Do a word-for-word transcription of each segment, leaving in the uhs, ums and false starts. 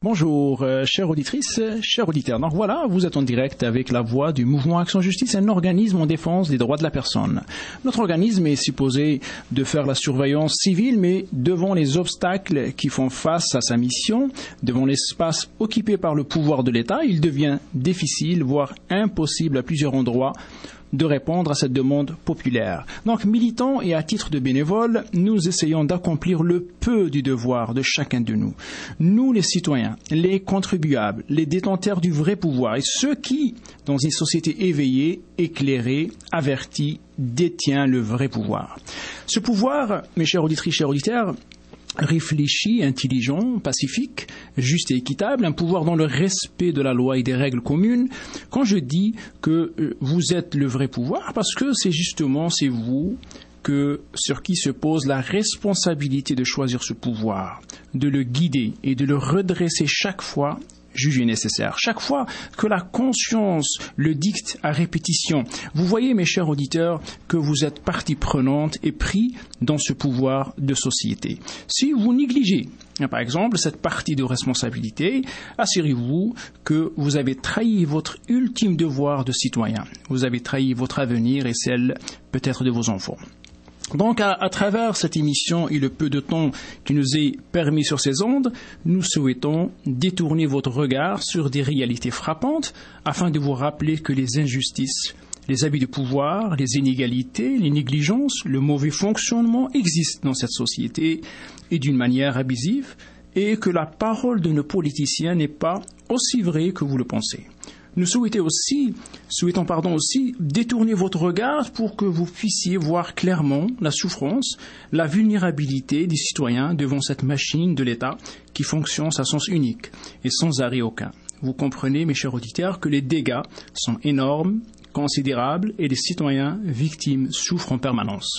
Bonjour, euh, chères auditrices, chers auditeurs. Donc voilà, vous êtes en direct avec la voix du Mouvement Action Justice, un organisme en défense des droits de la personne. Notre organisme est supposé de faire la surveillance civile, mais devant les obstacles qui font face à sa mission, devant l'espace occupé par le pouvoir de l'État, il devient difficile, voire impossible à plusieurs endroits, de répondre à cette demande populaire. Donc, militants et à titre de bénévoles, nous essayons d'accomplir le peu du devoir de chacun de nous. Nous, les citoyens, les contribuables, les détenteurs du vrai pouvoir et ceux qui, dans une société éveillée, éclairée, avertie, détient le vrai pouvoir. Ce pouvoir, mes chers auditrices, chers auditeurs, réfléchi, intelligent, pacifique, juste et équitable, un pouvoir dans le respect de la loi et des règles communes. Quand je dis que vous êtes le vrai pouvoir, parce que c'est justement, c'est vous que, sur qui se pose la responsabilité de choisir ce pouvoir, de le guider et de le redresser chaque fois jugé nécessaire. Chaque fois que la conscience le dicte à répétition, vous voyez, mes chers auditeurs, que vous êtes partie prenante et pris dans ce pouvoir de société. Si vous négligez, par exemple, cette partie de responsabilité, assurez-vous que vous avez trahi votre ultime devoir de citoyen. Vous avez trahi votre avenir et celle peut-être de vos enfants. Donc, à, à travers cette émission et le peu de temps qui nous est permis sur ces ondes, nous souhaitons détourner votre regard sur des réalités frappantes afin de vous rappeler que les injustices, les abus de pouvoir, les inégalités, les négligences, le mauvais fonctionnement existent dans cette société et d'une manière abusive et que la parole de nos politiciens n'est pas aussi vraie que vous le pensez. Nous souhaitons aussi, souhaitons pardon aussi détourner votre regard pour que vous puissiez voir clairement la souffrance, la vulnérabilité des citoyens devant cette machine de l'État qui fonctionne à sens unique et sans arrêt aucun. Vous comprenez, mes chers auditeurs, que les dégâts sont énormes, considérables et les citoyens victimes souffrent en permanence.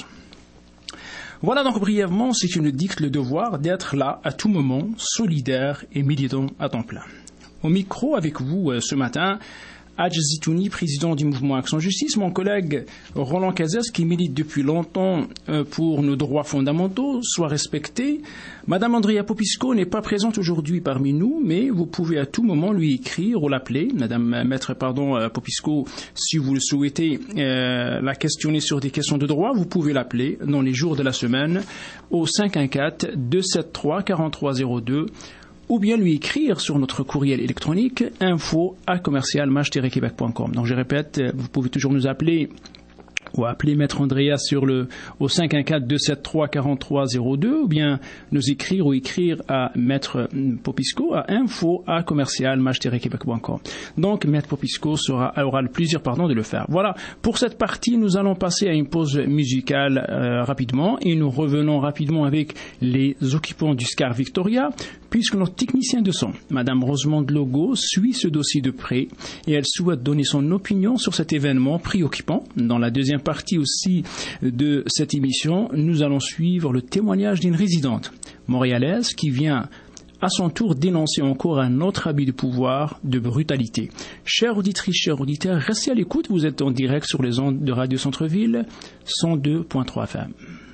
Voilà donc brièvement ce qui nous dicte le devoir d'être là à tout moment, solidaire et militant à temps plein. Au micro avec vous euh, ce matin, Hadj Zitouni, président du mouvement Action Justice, mon collègue Roland Cazès, qui milite depuis longtemps euh, pour nos droits fondamentaux soient respectés. Madame Andrea Popisco n'est pas présente aujourd'hui parmi nous, mais vous pouvez à tout moment lui écrire ou l'appeler. Madame euh, Maître pardon, euh, Popisco, si vous le souhaitez euh, la questionner sur des questions de droit, vous pouvez l'appeler dans les jours de la semaine au cinq un quatre, deux sept trois, quatre trois zéro deux ou bien lui écrire sur notre courriel électronique info arobase commercial maj tiret québec point com. Donc je répète, vous pouvez toujours nous appeler ou appeler Maître Andrea sur le au cinq un quatre, deux sept trois, quatre trois zéro deux ou bien nous écrire ou écrire à Maître Popisco à info arobase commercial maj tiret québec point com. Donc Maître Popisco sera, aura le plaisir pardon, de le faire. Voilà, pour cette partie, nous allons passer à une pause musicale euh, rapidement et nous revenons rapidement avec les occupants du Scar Victoria, puisque notre technicien de son, Madame Rosemonde Logo, suit ce dossier de près et elle souhaite donner son opinion sur cet événement préoccupant. Dans la deuxième partie aussi de cette émission, nous allons suivre le témoignage d'une résidente montréalaise qui vient à son tour dénoncer encore un autre abus de pouvoir, de brutalité. Chères auditrices, chers auditeurs, restez à l'écoute, vous êtes en direct sur les ondes de Radio Centre-Ville, cent deux point trois F M.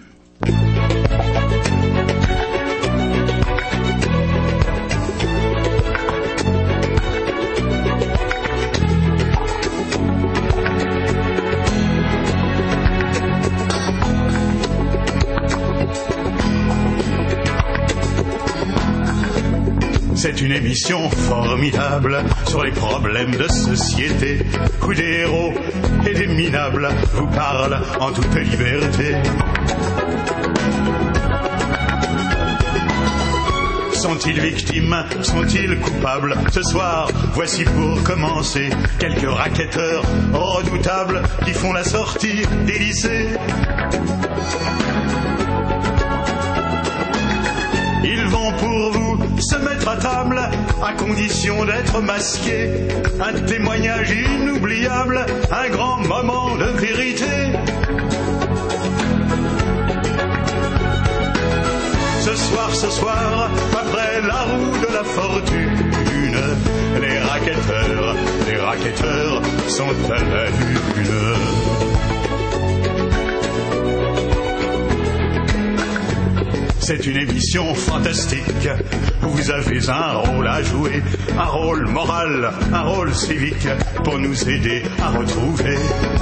C'est une émission formidable sur les problèmes de société où des héros et des minables vous parlent en toute liberté. Sont-ils victimes? Sont-ils coupables? Ce soir, voici pour commencer quelques racketteurs redoutables qui font la sortie des lycées. Ils vont pour vous se mettre à table à condition d'être masqués. Un témoignage inoubliable, un grand moment de vérité. Ce soir, ce soir, après la roue de la fortune, les racketteurs, les racketteurs sont à la lune. C'est une émission fantastique. Vous avez un rôle à jouer, un rôle moral, un rôle civique, pour nous aider à retrouver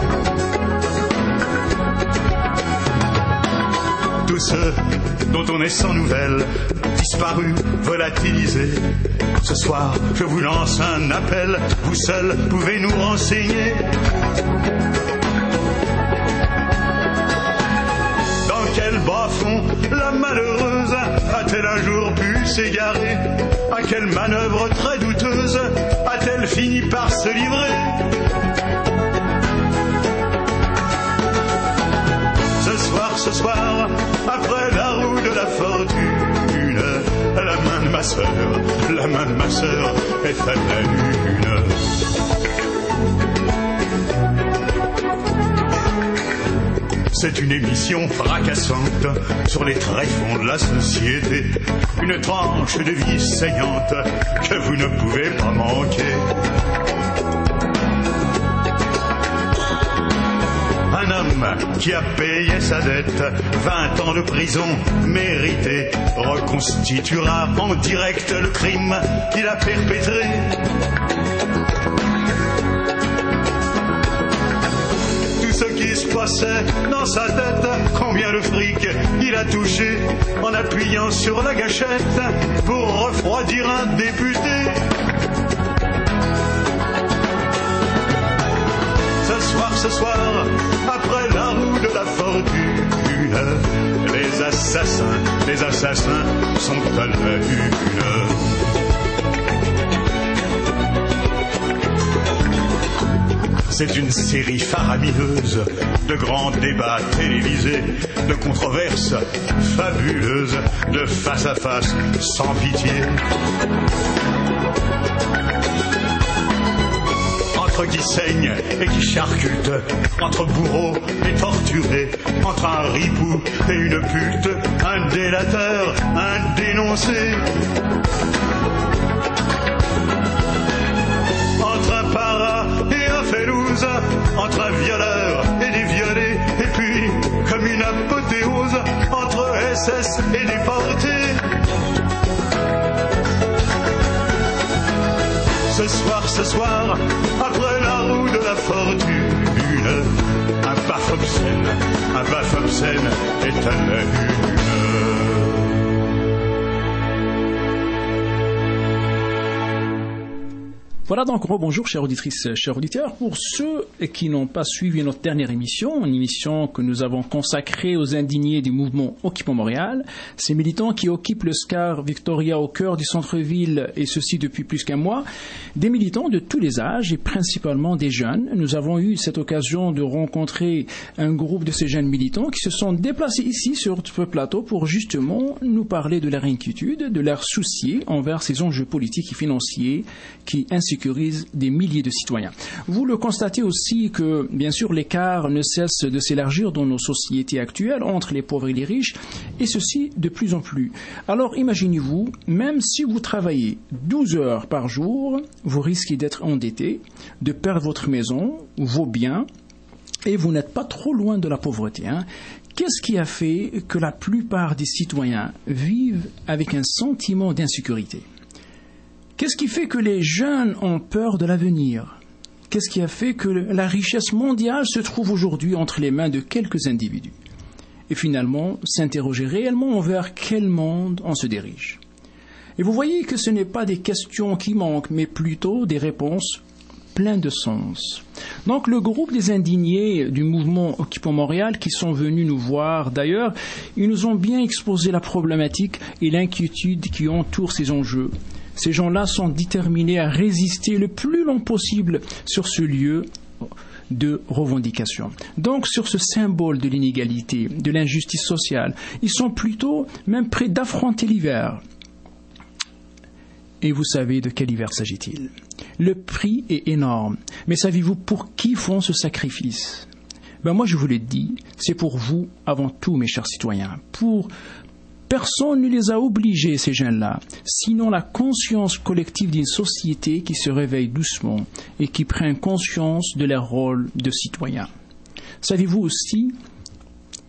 tous ceux dont on est sans nouvelles, disparus, volatilisés. Ce soir, je vous lance un appel, vous seuls pouvez nous renseigner. Dans quel bas-fond la malheureuse a-t-elle un jour pu s'égarer? À quelle manœuvre très douteuse a-t-elle fini par se livrer? Ce soir, ce soir, après la roue de la fortune, la main de ma sœur, la main de ma sœur est à la lune. C'est une émission fracassante sur les tréfonds de la société, une tranche de vie saignante que vous ne pouvez pas manquer. Un homme qui a payé sa dette, vingt ans de prison méritée, reconstituera en direct le crime qu'il a perpétré. Tout ce qui se passait dans sa tête, combien de fric il a touché en appuyant sur la gâchette pour refroidir un député. Ce soir, ce soir, après la roue de la fortune, les assassins, les assassins sont à la une. C'est une série faramineuse de grands débats télévisés, de controverses fabuleuses, de face à face sans pitié. Entre qui saigne et qui charcute, entre bourreaux et torturés, entre un ripou et une pute, un délateur, un dénoncé. Entre un para et un félouse, entre un violeur et des violés, et puis, comme une apothéose, entre S S et déportés. Ce soir, ce soir, après la roue de la fortune, un baf obscène, un baf obscène est à la une. Voilà donc, rebonjour chères auditrices, chers auditeurs. Pour ceux qui n'ont pas suivi notre dernière émission, une émission que nous avons consacrée aux indignés du mouvement Occupons Montréal, ces militants qui occupent le Scar Victoria au cœur du centre-ville, et ceci depuis plus qu'un mois, des militants de tous les âges et principalement des jeunes. Nous avons eu cette occasion de rencontrer un groupe de ces jeunes militants qui se sont déplacés ici sur ce plateau pour justement nous parler de leur inquiétude, de leur souci envers ces enjeux politiques et financiers qui insécurisent des milliers de citoyens. Vous le constatez aussi que, bien sûr, l'écart ne cesse de s'élargir dans nos sociétés actuelles entre les pauvres et les riches, et ceci de plus en plus. Alors, imaginez-vous, même si vous travaillez douze heures par jour, vous risquez d'être endetté, de perdre votre maison, vos biens, et vous n'êtes pas trop loin de la pauvreté, hein. Qu'est-ce qui a fait que la plupart des citoyens vivent avec un sentiment d'insécurité ? Qu'est-ce qui fait que les jeunes ont peur de l'avenir ? Qu'est-ce qui a fait que la richesse mondiale se trouve aujourd'hui entre les mains de quelques individus ? Et finalement, s'interroger réellement envers quel monde on se dirige. Et vous voyez que ce n'est pas des questions qui manquent, mais plutôt des réponses pleines de sens. Donc le groupe des indignés du mouvement Occupons Montréal qui sont venus nous voir d'ailleurs, ils nous ont bien exposé la problématique et l'inquiétude qui entourent ces enjeux. Ces gens-là sont déterminés à résister le plus long possible sur ce lieu de revendication. Donc, sur ce symbole de l'inégalité, de l'injustice sociale, ils sont plutôt même prêts d'affronter l'hiver. Et vous savez de quel hiver s'agit-il ? Le prix est énorme. Mais savez-vous pour qui font ce sacrifice ? Ben moi, je vous le dis, c'est pour vous avant tout, mes chers citoyens. Pour Personne ne les a obligés, ces jeunes-là, sinon la conscience collective d'une société qui se réveille doucement et qui prend conscience de leur rôle de citoyen. Savez-vous aussi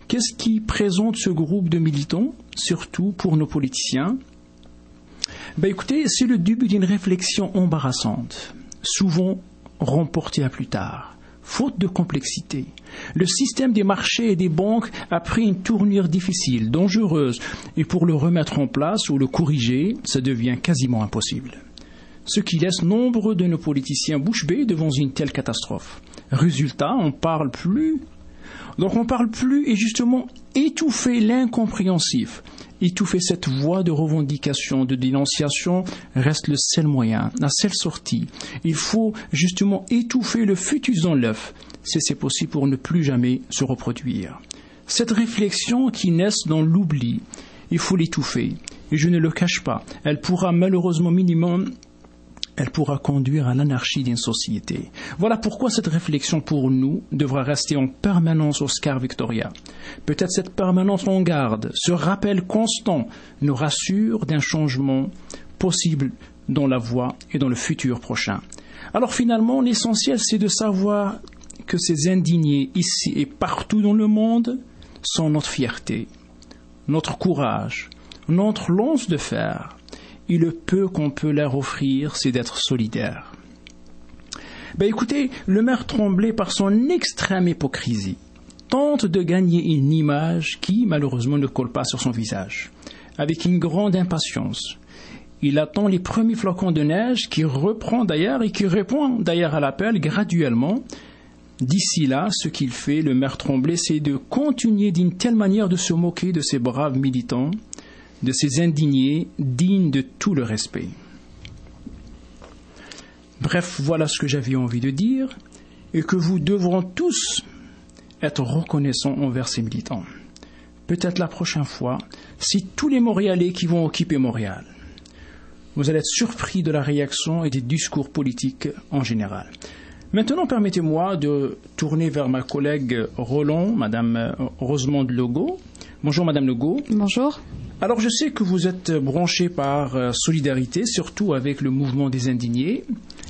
Qu'est-ce qui présente ce groupe de militants, surtout pour nos politiciens? Ben écoutez, c'est le début d'une réflexion embarrassante, souvent reportée à plus tard, faute de complexité. Le système des marchés et des banques a pris une tournure difficile, dangereuse, et pour le remettre en place ou le corriger, ça devient quasiment impossible. Ce qui laisse nombre de nos politiciens bouche bée devant une telle catastrophe. Résultat, on parle plus. Donc on parle plus et justement étouffer l'incompréhensif. Étouffer cette voie de revendication, de dénonciation reste le seul moyen, la seule sortie. Il faut justement étouffer le fœtus dans l'œuf, si c'est possible pour ne plus jamais se reproduire. Cette réflexion qui naît dans l'oubli, il faut l'étouffer. Et je ne le cache pas, elle pourra malheureusement minimum elle pourra conduire à l'anarchie d'une société. Voilà pourquoi cette réflexion pour nous devra rester en permanence au Oscar Victoria. Peut-être cette permanence en garde, ce rappel constant nous rassure d'un changement possible dans la voie et dans le futur prochain. Alors finalement, l'essentiel c'est de savoir que ces indignés ici et partout dans le monde sont notre fierté, notre courage, notre lance de fer. Et le peu qu'on peut leur offrir, c'est d'être solidaire. Ben écoutez, le maire Tremblay, par son extrême hypocrisie, tente de gagner une image qui, malheureusement, ne colle pas sur son visage. Avec une grande impatience, il attend les premiers flocons de neige qui reprend d'ailleurs et qui répond d'ailleurs à l'appel graduellement. D'ici là, ce qu'il fait, le maire Tremblay, c'est de continuer d'une telle manière de se moquer de ces braves militants, de ces indignés dignes de tout le respect. Bref, voilà ce que j'avais envie de dire et que vous devrons tous être reconnaissants envers ces militants. Peut-être la prochaine fois, si tous les Montréalais qui vont occuper Montréal, vous allez être surpris de la réaction et des discours politiques en général. Maintenant, permettez-moi de tourner vers ma collègue Roland, Madame Rosemonde Legault. Bonjour Madame Legault. Bonjour. Alors je sais que vous êtes branchée par euh, solidarité, surtout avec le mouvement des indignés.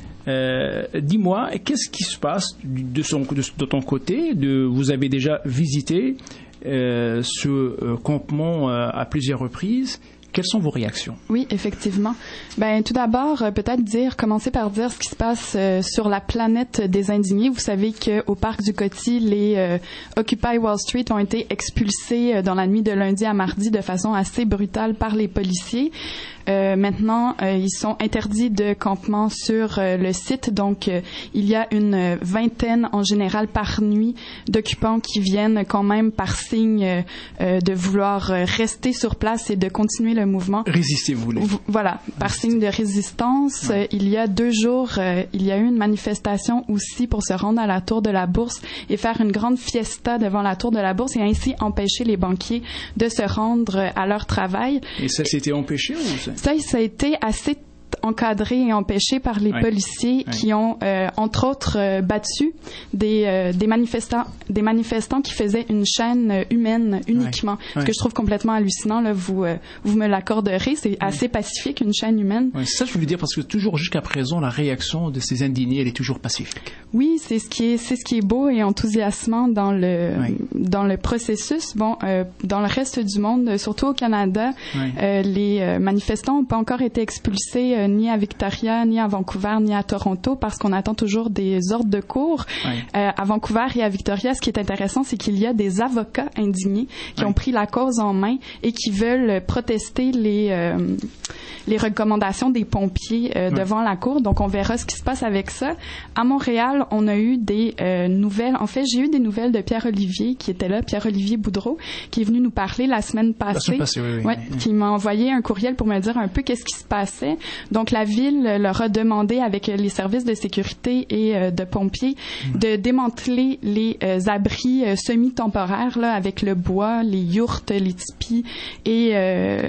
Euh, dis-moi, qu'est-ce qui se passe de, son, de, de ton côté de, Vous avez déjà visité euh, ce euh, campement euh, à plusieurs reprises. Quelles sont vos réactions? Oui, effectivement. Ben, tout d'abord, euh, peut-être dire, commencer par dire ce qui se passe euh, sur la planète des indignés. Vous savez qu'au parc du Coty, les euh, Occupy Wall Street ont été expulsés euh, dans la nuit de lundi à mardi de façon assez brutale par les policiers. Euh, maintenant, euh, ils sont interdits de campement sur euh, le site. Donc, euh, il y a une vingtaine en général par nuit d'occupants qui viennent quand même par signe euh, euh, de vouloir rester sur place et de continuer le mouvement. Résister, vous voulez. Voilà, par Résister. Signe de résistance. Ouais. Euh, il y a deux jours, euh, il y a eu une manifestation aussi pour se rendre à la Tour de la Bourse et faire une grande fiesta devant la Tour de la Bourse et ainsi empêcher les banquiers de se rendre à leur travail. Et ça s'était empêché ou ça? Ça, ça a été assez encadré et empêché par les oui. policiers oui. qui ont, euh, entre autres, euh, battu des, euh, des manifestants, des manifestants qui faisaient une chaîne humaine uniquement. Oui. Ce oui. que je trouve complètement hallucinant, là, vous, euh, vous me l'accorderez, c'est oui. assez pacifique, une chaîne humaine. Oui, c'est ça que je voulais dire, parce que toujours jusqu'à présent, la réaction de ces indignés, elle est toujours pacifique. Oui, c'est ce qui est, c'est ce qui est beau et enthousiasmant dans le, oui. dans le processus. Bon, euh, dans le reste du monde, surtout au Canada, oui. euh, les euh, manifestants n'ont pas encore été expulsés euh, ni à Victoria, ni à Vancouver, ni à Toronto, parce qu'on attend toujours des ordres de cours. Oui. Euh, à Vancouver et à Victoria, ce qui est intéressant, c'est qu'il y a des avocats indignés qui oui. ont pris la cause en main et qui veulent protester les, euh, les recommandations des pompiers euh, oui. devant la cour. Donc, on verra ce qui se passe avec ça. À Montréal, on a eu des euh, nouvelles. En fait, j'ai eu des nouvelles de Pierre-Olivier, qui était là, Pierre-Olivier Boudreau, qui est venu nous parler la semaine passée. La semaine passée, oui, oui, ouais, oui. Qui m'a envoyé un courriel pour me dire un peu qu'est-ce qui se passait. Donc, la ville leur a demandé, avec les services de sécurité et euh, de pompiers, mmh. de démanteler les euh, abris euh, semi-temporaires là, avec le bois, les yourtes, les tipis et... Euh,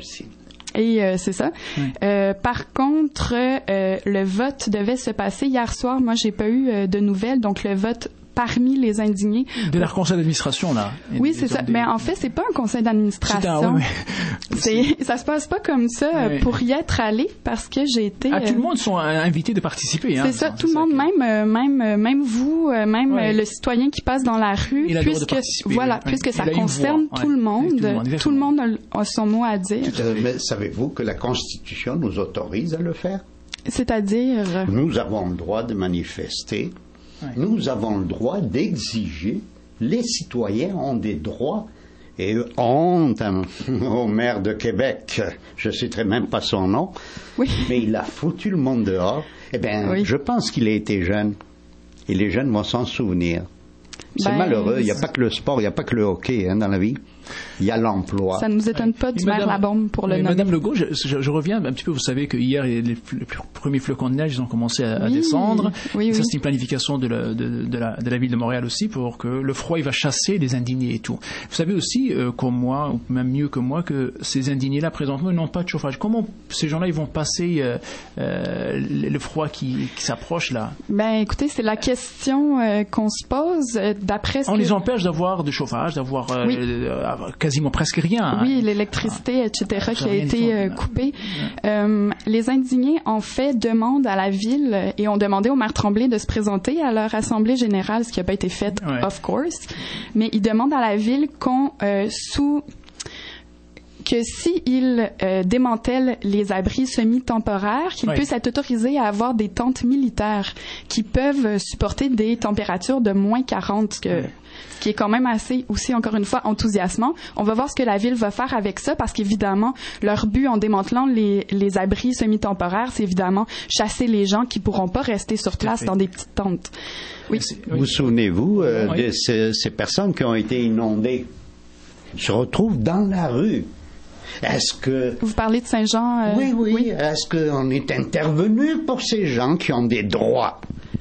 Et euh, c'est ça. Oui. Euh, par contre, euh, le vote devait se passer hier soir. Moi, j'ai pas eu euh, de nouvelles. Donc, le vote parmi les indignés. De leur conseil d'administration, là. Oui, c'est ça. Des... Mais en fait, c'est pas un conseil d'administration. Un, oui, oui. C'est, ça se passe pas comme ça oui. pour y être allé parce que j'ai été... Ah, tout le monde sont invités de participer. Hein, c'est ça, tout le monde, que... même, même, même vous, même oui. le citoyen qui passe dans la rue, il a puisque, voilà, oui. puisque ça concerne tout le monde, tout le monde, tout le monde a son mot à dire. Mais savez-vous que la Constitution nous autorise à le faire? C'est-à-dire? Nous avons le droit de manifester. Oui. Nous avons le droit d'exiger. Les citoyens ont des droits. Et honte hein, au maire de Québec, je ne citerai même pas son nom, oui. mais il a foutu le monde dehors. Eh bien, oui. je pense qu'il a été jeune. Et les jeunes vont s'en souvenir. C'est ben, malheureux. Il n'y a pas que le sport, il n'y a pas que le hockey hein, dans la vie. Il y a l'emploi. Ça ne nous étonne pas du maire Labombe pour le nommer. Madame Legault, je, je, je reviens un petit peu. Vous savez que hier, les, les, les premiers flocons de neige ils ont commencé à, oui, à descendre. Oui, oui. Ça, c'est une planification de la, de, de, la, de la ville de Montréal aussi pour que le froid, il va chasser les indignés et tout. Vous savez aussi, euh, comme moi, ou même mieux que moi, que ces indignés-là, présentement, ils n'ont pas de chauffage. Comment ces gens-là, ils vont passer euh, euh, le froid qui, qui s'approche là? Ben, écoutez, c'est la question euh, qu'on se pose. D'après ce On que... les empêche d'avoir de chauffage, d'avoir euh, oui. euh, quasiment presque rien. Oui, l'électricité, ah, et cetera, qui a été euh, coupée. Euh, les indignés, en fait, demandent à la ville et ont demandé au maire Tremblay de se présenter à leur assemblée générale, ce qui n'a pas été fait, ouais. of course. Mais ils demandent à la ville qu'on euh, sous que s'ils euh, démantèlent les abris semi-temporaires, qu'ils oui. puissent être autorisés à avoir des tentes militaires qui peuvent supporter des températures de moins quarante, que, oui. ce qui est quand même assez, aussi, encore une fois, enthousiasmant. On va voir ce que la ville va faire avec ça, parce qu'évidemment, leur but en démantelant les, les abris semi-temporaires, c'est évidemment chasser les gens qui ne pourront pas rester sur place dans des petites tentes. Oui. Vous souvenez-vous euh, oui. de ces, ces personnes qui ont été inondées, se retrouvent dans la rue? Est-ce que... Vous parlez de Saint-Jean? Euh... Oui, oui, oui. Est-ce qu'on est intervenu pour ces gens qui ont des droits?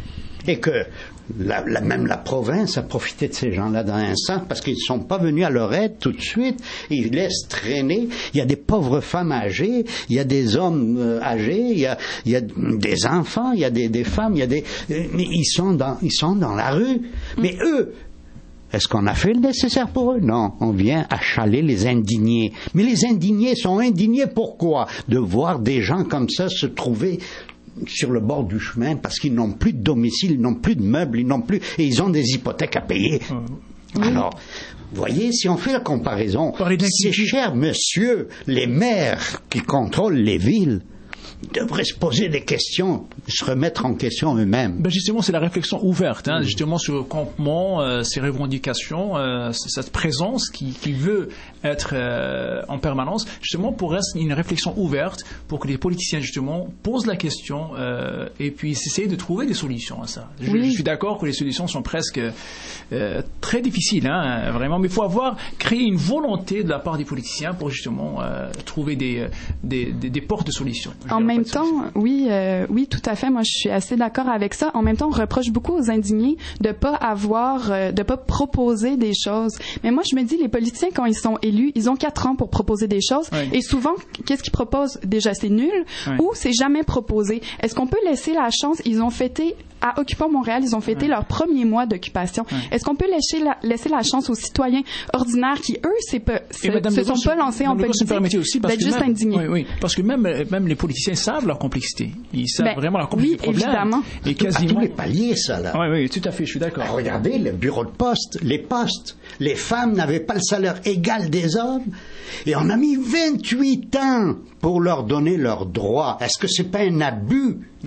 Et que la, la, même la province a profité de ces gens-là dans un sens parce qu'ils ne sont pas venus à leur aide tout de suite. Ils laissent traîner. Il y a des pauvres femmes âgées, il y a des hommes euh, âgés, il y a, il y a des enfants, il y a des, des femmes, il y a des... Euh, mais ils sont dans, ils sont dans la rue. Mm. Mais eux... Est-ce qu'on a fait le nécessaire pour eux? Non, on vient achaler les indignés. Mais les indignés sont indignés pourquoi? De voir des gens comme ça se trouver sur le bord du chemin parce qu'ils n'ont plus de domicile, ils n'ont plus de meubles, ils n'ont plus... et ils ont des hypothèques à payer. Mmh. Alors, voyez, si on fait la comparaison, ces chers messieurs, les maires qui contrôlent les villes, devraient se poser des questions, se remettre en question eux-mêmes. Ben justement, c'est la réflexion ouverte, hein, mmh. justement sur le campement, euh, ces revendications, euh, cette présence qui, qui veut être euh, en permanence, justement pour rester une réflexion ouverte pour que les politiciens justement posent la question euh, et puis essayer de trouver des solutions à ça. Je, oui. je suis d'accord que les solutions sont presque euh, très difficiles, hein, vraiment, mais il faut avoir créé une volonté de la part des politiciens pour justement euh, trouver des, des, des, des portes de solutions. En même temps, oui, euh, oui, tout à fait. Moi, je suis assez d'accord avec ça. En même temps, on reproche beaucoup aux indignés de pas avoir, euh, de pas proposer des choses. Mais moi, je me dis, les politiciens, quand ils sont élus, ils ont quatre ans pour proposer des choses. Oui. Et souvent, qu'est-ce qu'ils proposent? Déjà, c'est nul oui. ou c'est jamais proposé. Est-ce qu'on peut laisser la chance? Ils ont fêté, à Occupons Montréal, ils ont fêté oui. leur premier mois d'occupation. Oui. Est-ce qu'on peut laisser la, laisser la chance aux citoyens ordinaires qui, eux, c'est pas, se, se sont pas lancés en politique d'être juste même, indignés? Oui, oui. Parce que même, même les politiciens savent leur complexité. Ils savent ben, vraiment la complexité oui, du problème. Évidemment. Et quasiment... À tous les paliers, ça, là. Oui, oui, tout à fait, je suis d'accord. Ben, regardez, le bureau de poste, les postes. Les femmes n'avaient pas le salaire égal des hommes. Et on a mis vingt-huit ans pour leur donner leurs droits. Est-ce que c'est pas un abus? Oui.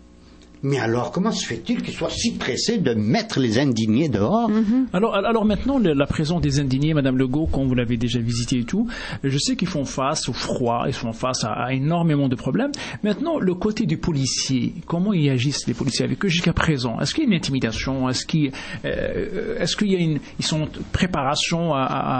Mais alors, comment se fait-il qu'ils soient si pressés de mettre les indignés dehors? Mm-hmm. Alors, alors maintenant, la présence des indignés, Madame Legault, quand vous l'avez déjà visité et tout, je sais qu'ils font face au froid, ils font face à, à énormément de problèmes. Maintenant, le côté du policier, comment ils agissent les policiers avec eux jusqu'à présent? Est-ce qu'il y a une intimidation? Est-ce qu'il, euh, est-ce qu'il y a une, ils sont en préparation à,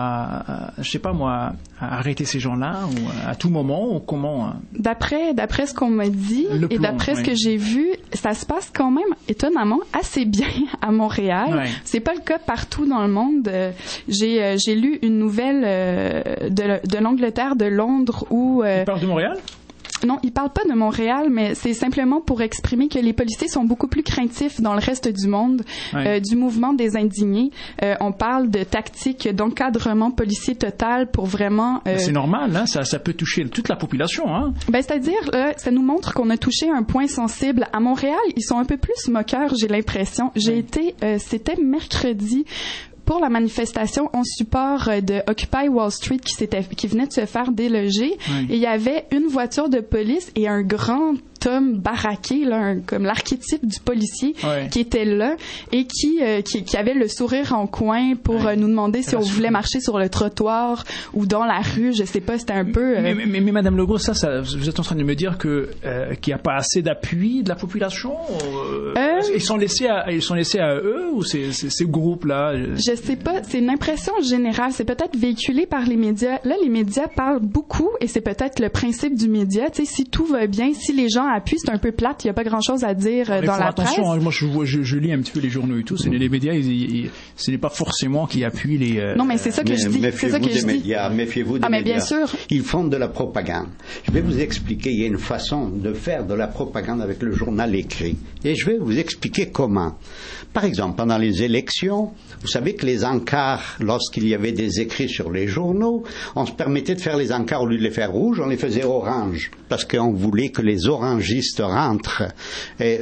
à, à je sais pas moi, à arrêter ces gens-là ou à tout moment ou comment? D'après, d'après ce qu'on m'a dit plan, et d'après oui. ce que j'ai vu, ça se passe quand même étonnamment assez bien à Montréal. Ouais. C'est pas le cas partout dans le monde. J'ai euh, j'ai lu une nouvelle euh, de, de l'Angleterre, de Londres où. Euh, Tu parles de Montréal? Non, il parle pas de Montréal, mais c'est simplement pour exprimer que les policiers sont beaucoup plus craintifs dans le reste du monde, ouais. euh, du mouvement des indignés. Euh, on parle de tactiques d'encadrement policier total pour vraiment... Euh... C'est normal, hein? ça, ça peut toucher toute la population. Hein? Ben, c'est-à-dire, là, ça nous montre qu'on a touché un point sensible. À Montréal, ils sont un peu plus moqueurs, j'ai l'impression. J'ai ouais. été... Euh, c'était mercredi... pour la manifestation en support de Occupy Wall Street qui, s'était, qui venait de se faire déloger. Oui. Et il y avait une voiture de police et un grand homme baraqué, là, un, comme l'archétype du policier, oui. qui était là et qui, euh, qui, qui avait le sourire en coin pour oui. euh, nous demander si on voulait marcher sur le trottoir ou dans la rue. Je sais pas, c'était un peu... Euh... Mais, mais, mais, mais Madame Legault, ça, ça, vous êtes en train de me dire que, euh, qu'il n'y a pas assez d'appui de la population? Euh, euh... Ils, sont laissés à, ils sont laissés à eux ou c'est, c'est, ces groupes-là? Je sais pas, c'est une impression générale, c'est peut-être véhiculé par les médias. Là, les médias parlent beaucoup et c'est peut-être le principe du média. Tu sais, si tout va bien, si les gens appuient, c'est un peu plate, il n'y a pas grand-chose à dire euh, dans la attention, presse. Hein, moi, je, je, je lis un petit peu les journaux et tout. C'est, les médias, ils, ils, ce n'est pas forcément qui appuient les... Euh... Non, mais c'est ça que mais, je dis. Méfiez-vous c'est ça que des je médias, dis. méfiez-vous des ah, mais médias. Bien sûr. Ils font de la propagande. Je vais vous expliquer, il y a une façon de faire de la propagande avec le journal écrit. Et je vais vous expliquer comment. Par exemple, pendant les élections, vous savez que les encarts, lorsqu'il y avait des écrits sur les journaux, on se permettait de faire les encarts, au lieu de les faire rouges, on les faisait orange, parce qu'on voulait que les orangistes rentrent. Et,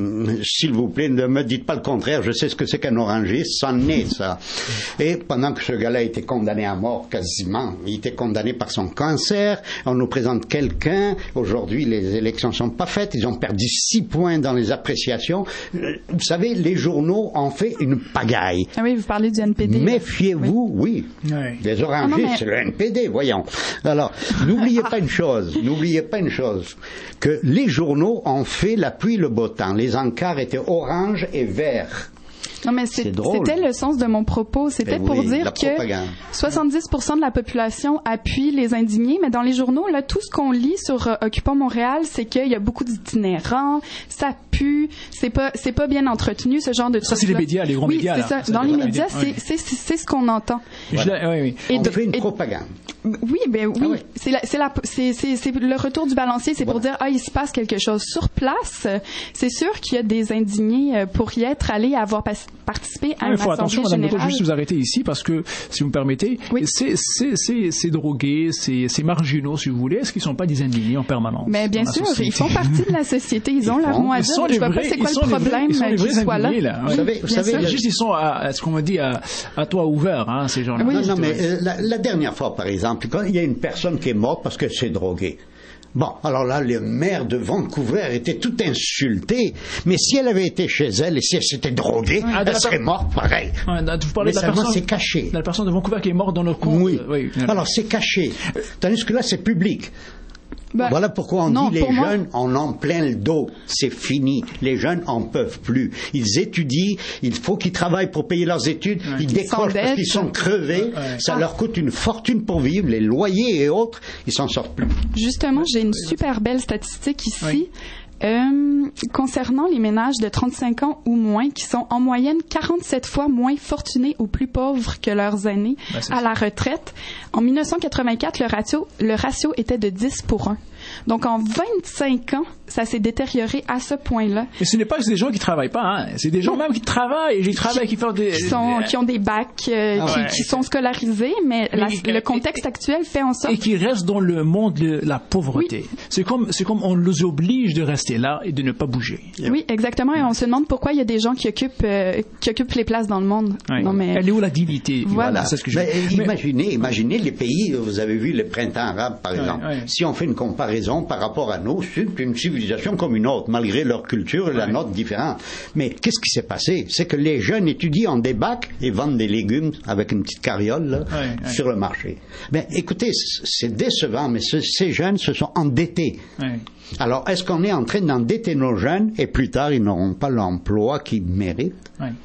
s'il vous plaît, ne me dites pas le contraire, je sais ce que c'est qu'un orangiste, c'en est ça. Et pendant que ce gars-là était condamné à mort quasiment, il était condamné par son cancer, on nous présente quelqu'un, aujourd'hui les élections sont pas faites, ils ont perdu six points dans les appréciations. Vous savez, les journaux ont fait une pagaille. Ah oui, vous parlez du N P D. Méfiez-vous, oui. oui. oui. Les orangistes, ah non, mais... c'est le N P D, voyons. Alors, n'oubliez pas une chose, n'oubliez pas une chose, que les journaux ont fait la pluie, le beau temps. Les encarts étaient orange et vert. Non, mais c'est, c'était le sens de mon propos. C'était oui, pour dire que soixante-dix pour cent de la population appuie les indignés, mais dans les journaux, là, tout ce qu'on lit sur euh, Occupons Montréal, c'est qu'il y a beaucoup d'itinérants, ça pue, c'est pas, c'est pas bien entretenu, ce genre de trucs. Ça, c'est les médias, les grands oui, médias. C'est là. ça. ça dans les médias, c'est, oui. c'est, c'est, c'est ce qu'on entend. Voilà. Oui, oui. Et On de, fait une et, propagande. Oui, ben oui. Ah ouais. C'est, la, c'est, la, c'est, c'est, c'est le retour du balancier, c'est voilà. pour dire, ah, il se passe quelque chose. Sur place, c'est sûr qu'il y a des indignés pour y être allés avoir pas, participé à il faut attention, Madame Legault, juste vous arrêter ici parce que, si vous me permettez, oui. ces, ces, ces, ces drogués, ces, ces marginaux, si vous voulez, est-ce qu'ils ne sont pas des indignés en permanence? Mais bien sûr, ils font partie de la société, ils, ils ont leur mot à dire. Je ne vois pas c'est quoi le problème qu'ils soient là. là. Vous savez, vous savez juste ils sont, à, à ce qu'on m'a dit, à, à toit ouvert, hein, ces gens-là. Oui, non, non, mais euh, la, la dernière fois, par exemple, quand il y a une personne qui est morte parce qu'elle s'est droguée. Bon, alors là, le maire de Vancouver était tout insulté, mais si elle avait été chez elle et si elle s'était droguée, ah, elle serait morte pareil. Ah, vous parlez mais de la seulement personne, c'est caché. La personne de Vancouver qui est morte dans le coin. Oui. oui. Alors c'est caché. Tandis que là, c'est public. Bah, voilà pourquoi on non, dit les jeunes moi... en ont plein le dos. C'est fini. Les jeunes en peuvent plus. Ils étudient. Il faut qu'ils travaillent pour payer leurs études. Ouais. Ils décrochent parce qu'ils sont crevés. Ouais. Ça ah. leur coûte une fortune pour vivre. Les loyers et autres, ils s'en sortent plus. Justement, j'ai une super belle statistique ici. Oui. Euh, concernant les ménages de trente-cinq ans ou moins qui sont en moyenne quarante-sept fois moins fortunés ou plus pauvres que leurs aînés ben, à la retraite, en dix-neuf cent quatre-vingt-quatre, le ratio, le ratio était de dix pour un. Donc, en vingt-cinq ans, ça s'est détérioré à ce point-là. Mais ce n'est pas que c'est des gens qui travaillent pas, hein. C'est des gens non. même qui travaillent, qui travaillent, qui font des... Qui, sont, qui ont des bacs, euh, ah ouais. qui, qui sont scolarisés, mais, mais la, et, le contexte et, actuel fait en sorte... Et qui restent dans le monde de la pauvreté. Oui. C'est comme, c'est comme on les oblige de rester là et de ne pas bouger. Oui, exactement. Et on se demande pourquoi il y a des gens qui occupent, euh, qui occupent les places dans le monde. Oui. Non, mais... Elle est où la dignité? Voilà. voilà. C'est ce que je... mais, mais... Imaginez, imaginez les pays, vous avez vu le printemps arabe, par exemple. Oui, oui. Si on fait une comparaison par rapport à nous, c'est une civilisation comme une autre, malgré leur culture et la ouais. nôtre différente. Mais qu'est-ce qui s'est passé? C'est que les jeunes étudient en des bacs et vendent des légumes avec une petite carriole là, ouais, ouais. sur le marché. Ben, écoutez, c'est décevant, mais ce, ces jeunes se sont endettés. Ouais. Alors, est-ce qu'on est en train d'endetter nos jeunes et plus tard, ils n'auront pas l'emploi qu'ils méritent? Ouais.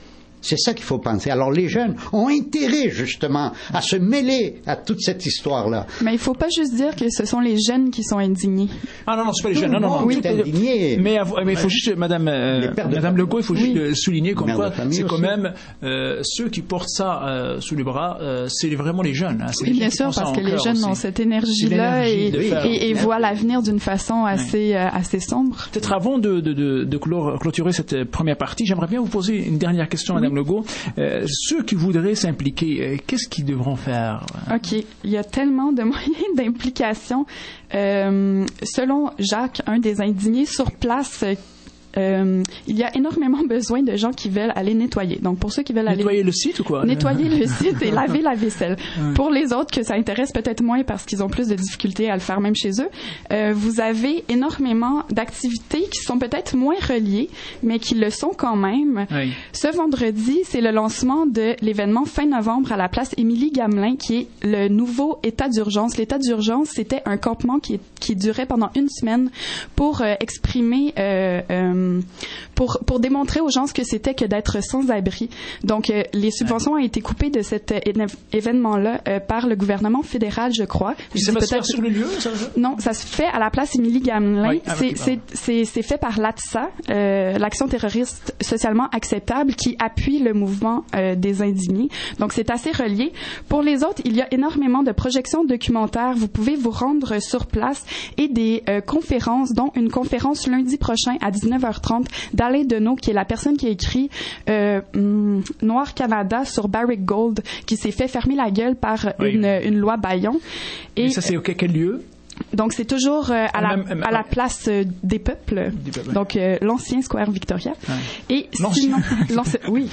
C'est ça qu'il faut penser. Alors les jeunes ont intérêt justement à se mêler à toute cette histoire-là. Mais il ne faut pas juste dire que ce sont les jeunes qui sont indignés. Ah non, non, c'est pas les jeunes. Non, non, non. Oui, indigné. Mais mais il faut juste, Madame, euh, Madame Legault, il faut juste oui. souligner comme quoi c'est aussi. quand même euh, ceux qui portent ça euh, sous les bras, euh, c'est vraiment les jeunes. Hein. Oui, bien sûr, parce que les jeunes aussi. ont cette énergie-là et, faire, et, et voient l'avenir d'une façon assez, oui. euh, assez sombre. Peut-être avant de, de, de, de clôturer cette première partie, j'aimerais bien vous poser une dernière question, Madame oui. Legault. Euh, ceux qui voudraient s'impliquer, euh, qu'est-ce qu'ils devront faire? OK. Il y a tellement de moyens d'implication. Euh, selon Jacques, un des indignés sur place, Euh, il y a énormément besoin de gens qui veulent aller nettoyer. Donc, pour ceux qui veulent nettoyer aller... le site ou quoi? Nettoyer le site et laver la vaisselle. Ouais. Pour les autres que ça intéresse peut-être moins parce qu'ils ont plus de difficultés à le faire même chez eux, euh, vous avez énormément d'activités qui sont peut-être moins reliées, mais qui le sont quand même. Oui. Ce vendredi, c'est le lancement de l'événement fin novembre à la place Émilie-Gamelin, qui est le nouveau état d'urgence. L'état d'urgence, c'était un campement qui, qui durait pendant une semaine pour euh, exprimer... Euh, euh, Pour, pour démontrer aux gens ce que c'était que d'être sans-abri. Donc, euh, les subventions ont été coupées de cet euh, événement-là euh, par le gouvernement fédéral, je crois. Je ça va se faire sur le lieu, ça? Non, ça se fait à la place Émilie-Gamelin. Oui, c'est, c'est, c'est, c'est fait par l'A T S A, euh, l'Action terroriste socialement acceptable, qui appuie le mouvement euh, des indignés. Donc, c'est assez relié. Pour les autres, il y a énormément de projections documentaires. Vous pouvez vous rendre sur place et des euh, conférences, dont une conférence lundi prochain à dix-neuf heures trente d'Alain Deneau, qui est la personne qui a écrit euh, Noir Canada sur Barrick Gold, qui s'est fait fermer la gueule par oui. une, une loi Bayon. Et, et ça, c'est okay, quel lieu? Donc, c'est toujours euh, à, la, même, à la place euh, des peuples, des peuples ouais. donc euh, l'ancien Square Victoria. Ouais. Et l'ancien. sinon, l'ancien, oui,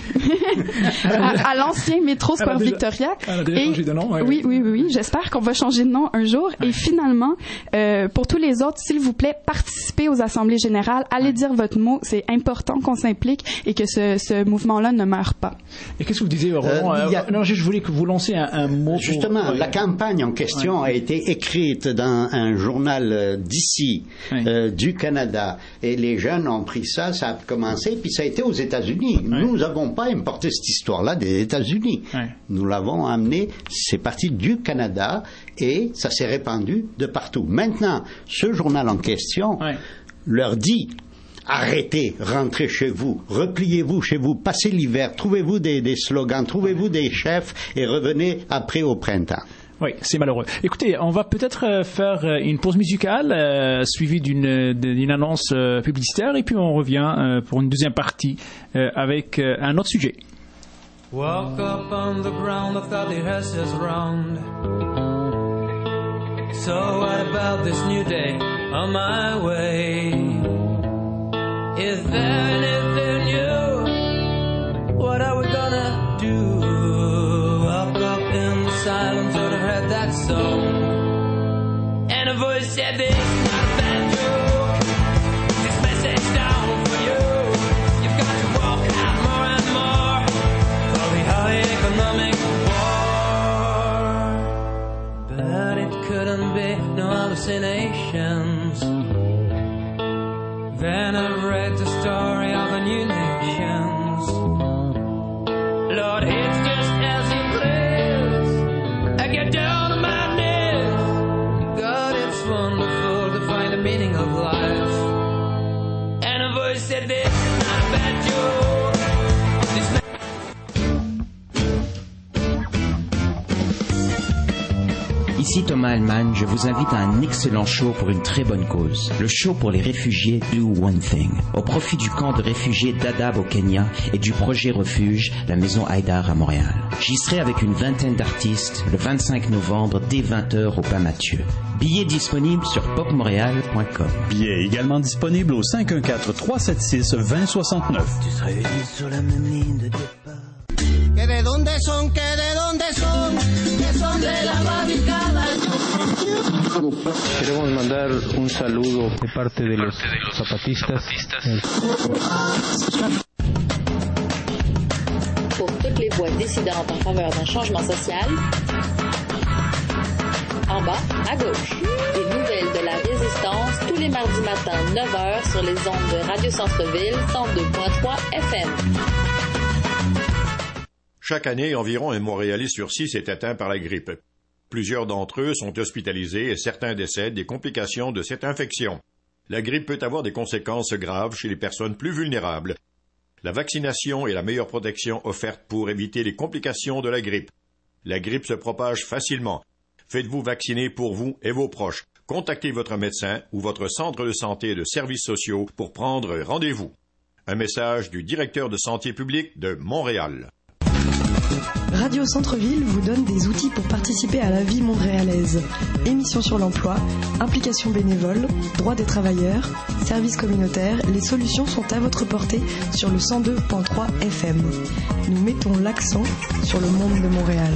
à, à l'ancien métro Square elle Victoria. Elle a déjà changé de nom. Ouais, oui, oui, oui, oui. J'espère qu'on va changer de nom un jour. Ouais. Et finalement, euh, pour tous les autres, s'il vous plaît, participez aux assemblées générales. Allez ouais. dire votre mot. C'est important qu'on s'implique et que ce, ce mouvement-là ne meure pas. Et qu'est-ce que vous disiez, Roland? Euh, a... Non, je voulais que vous lanciez un, un mot. Justement, pour... la campagne en question ouais. a été écrite dans un journal d'ici, oui. euh, du Canada. Et les jeunes ont pris ça, ça a commencé, puis ça a été aux États-Unis. Oui. Nous n'avons pas importé cette histoire-là des États-Unis. Oui. Nous l'avons amené, c'est parti du Canada, et ça s'est répandu de partout. Maintenant, ce journal en question oui. leur dit: arrêtez, rentrez chez vous, repliez-vous chez vous, passez l'hiver, trouvez-vous des, des slogans, trouvez-vous des chefs, et revenez après au printemps. Oui, c'est malheureux. Écoutez, on va peut-être faire une pause musicale euh, suivie d'une, d'une annonce euh, publicitaire et puis on revient euh, pour une deuxième partie euh, avec euh, un autre sujet. Walk up on the ground, I thought the house is round. So what about this new day on my way? Is there anything new? What are we gonna do? Walk up in the silence, I heard that song, and a voice said, "This is not a bad joke. This message down for you. You've got to walk out more and more for the high economic war." But it couldn't be no hallucinations. Then I read the story of a new nations. Lord, it's just as you please. I get down on my knees. God, it's wonderful to find the meaning of life. And a voice said, "This is not a bad joke. This Ici Thomas Allman, je vous invite à un excellent show pour une très bonne cause. Le show pour les réfugiés Do One Thing, au profit du camp de réfugiés Dadaab au Kenya et du projet Refuge, la maison Haïdar à Montréal. J'y serai avec une vingtaine d'artistes le vingt-cinq novembre dès vingt heures au Pas-Mathieu. Billets disponibles sur pop montréal point com. Billets également disponibles au cinq un quatre, trois sept six, deux zéro six neuf. Tu serais unis sur la même ligne de départ. Que de donde son, que de donde son, que son de la barricada. Queremos mandar un saludo de parte de los zapatistas. Pour toutes les voix dissidentes en faveur d'un changement social, en bas, à gauche, des nouvelles de la résistance tous les mardis matins neuf heures sur les ondes de Radio Centre-Ville cent deux point trois F M. Chaque année, environ un Montréalais sur six est atteint par la grippe. Plusieurs d'entre eux sont hospitalisés et certains décèdent des complications de cette infection. La grippe peut avoir des conséquences graves chez les personnes plus vulnérables. La vaccination est la meilleure protection offerte pour éviter les complications de la grippe. La grippe se propage facilement. Faites-vous vacciner pour vous et vos proches. Contactez votre médecin ou votre centre de santé et de services sociaux pour prendre rendez-vous. Un message du directeur de santé publique de Montréal. Radio Centre-Ville vous donne des outils pour participer à la vie montréalaise. Émissions sur l'emploi, implication bénévole, droits des travailleurs, services communautaires, les solutions sont à votre portée sur le cent deux virgule trois F M. Nous mettons l'accent sur le monde de Montréal.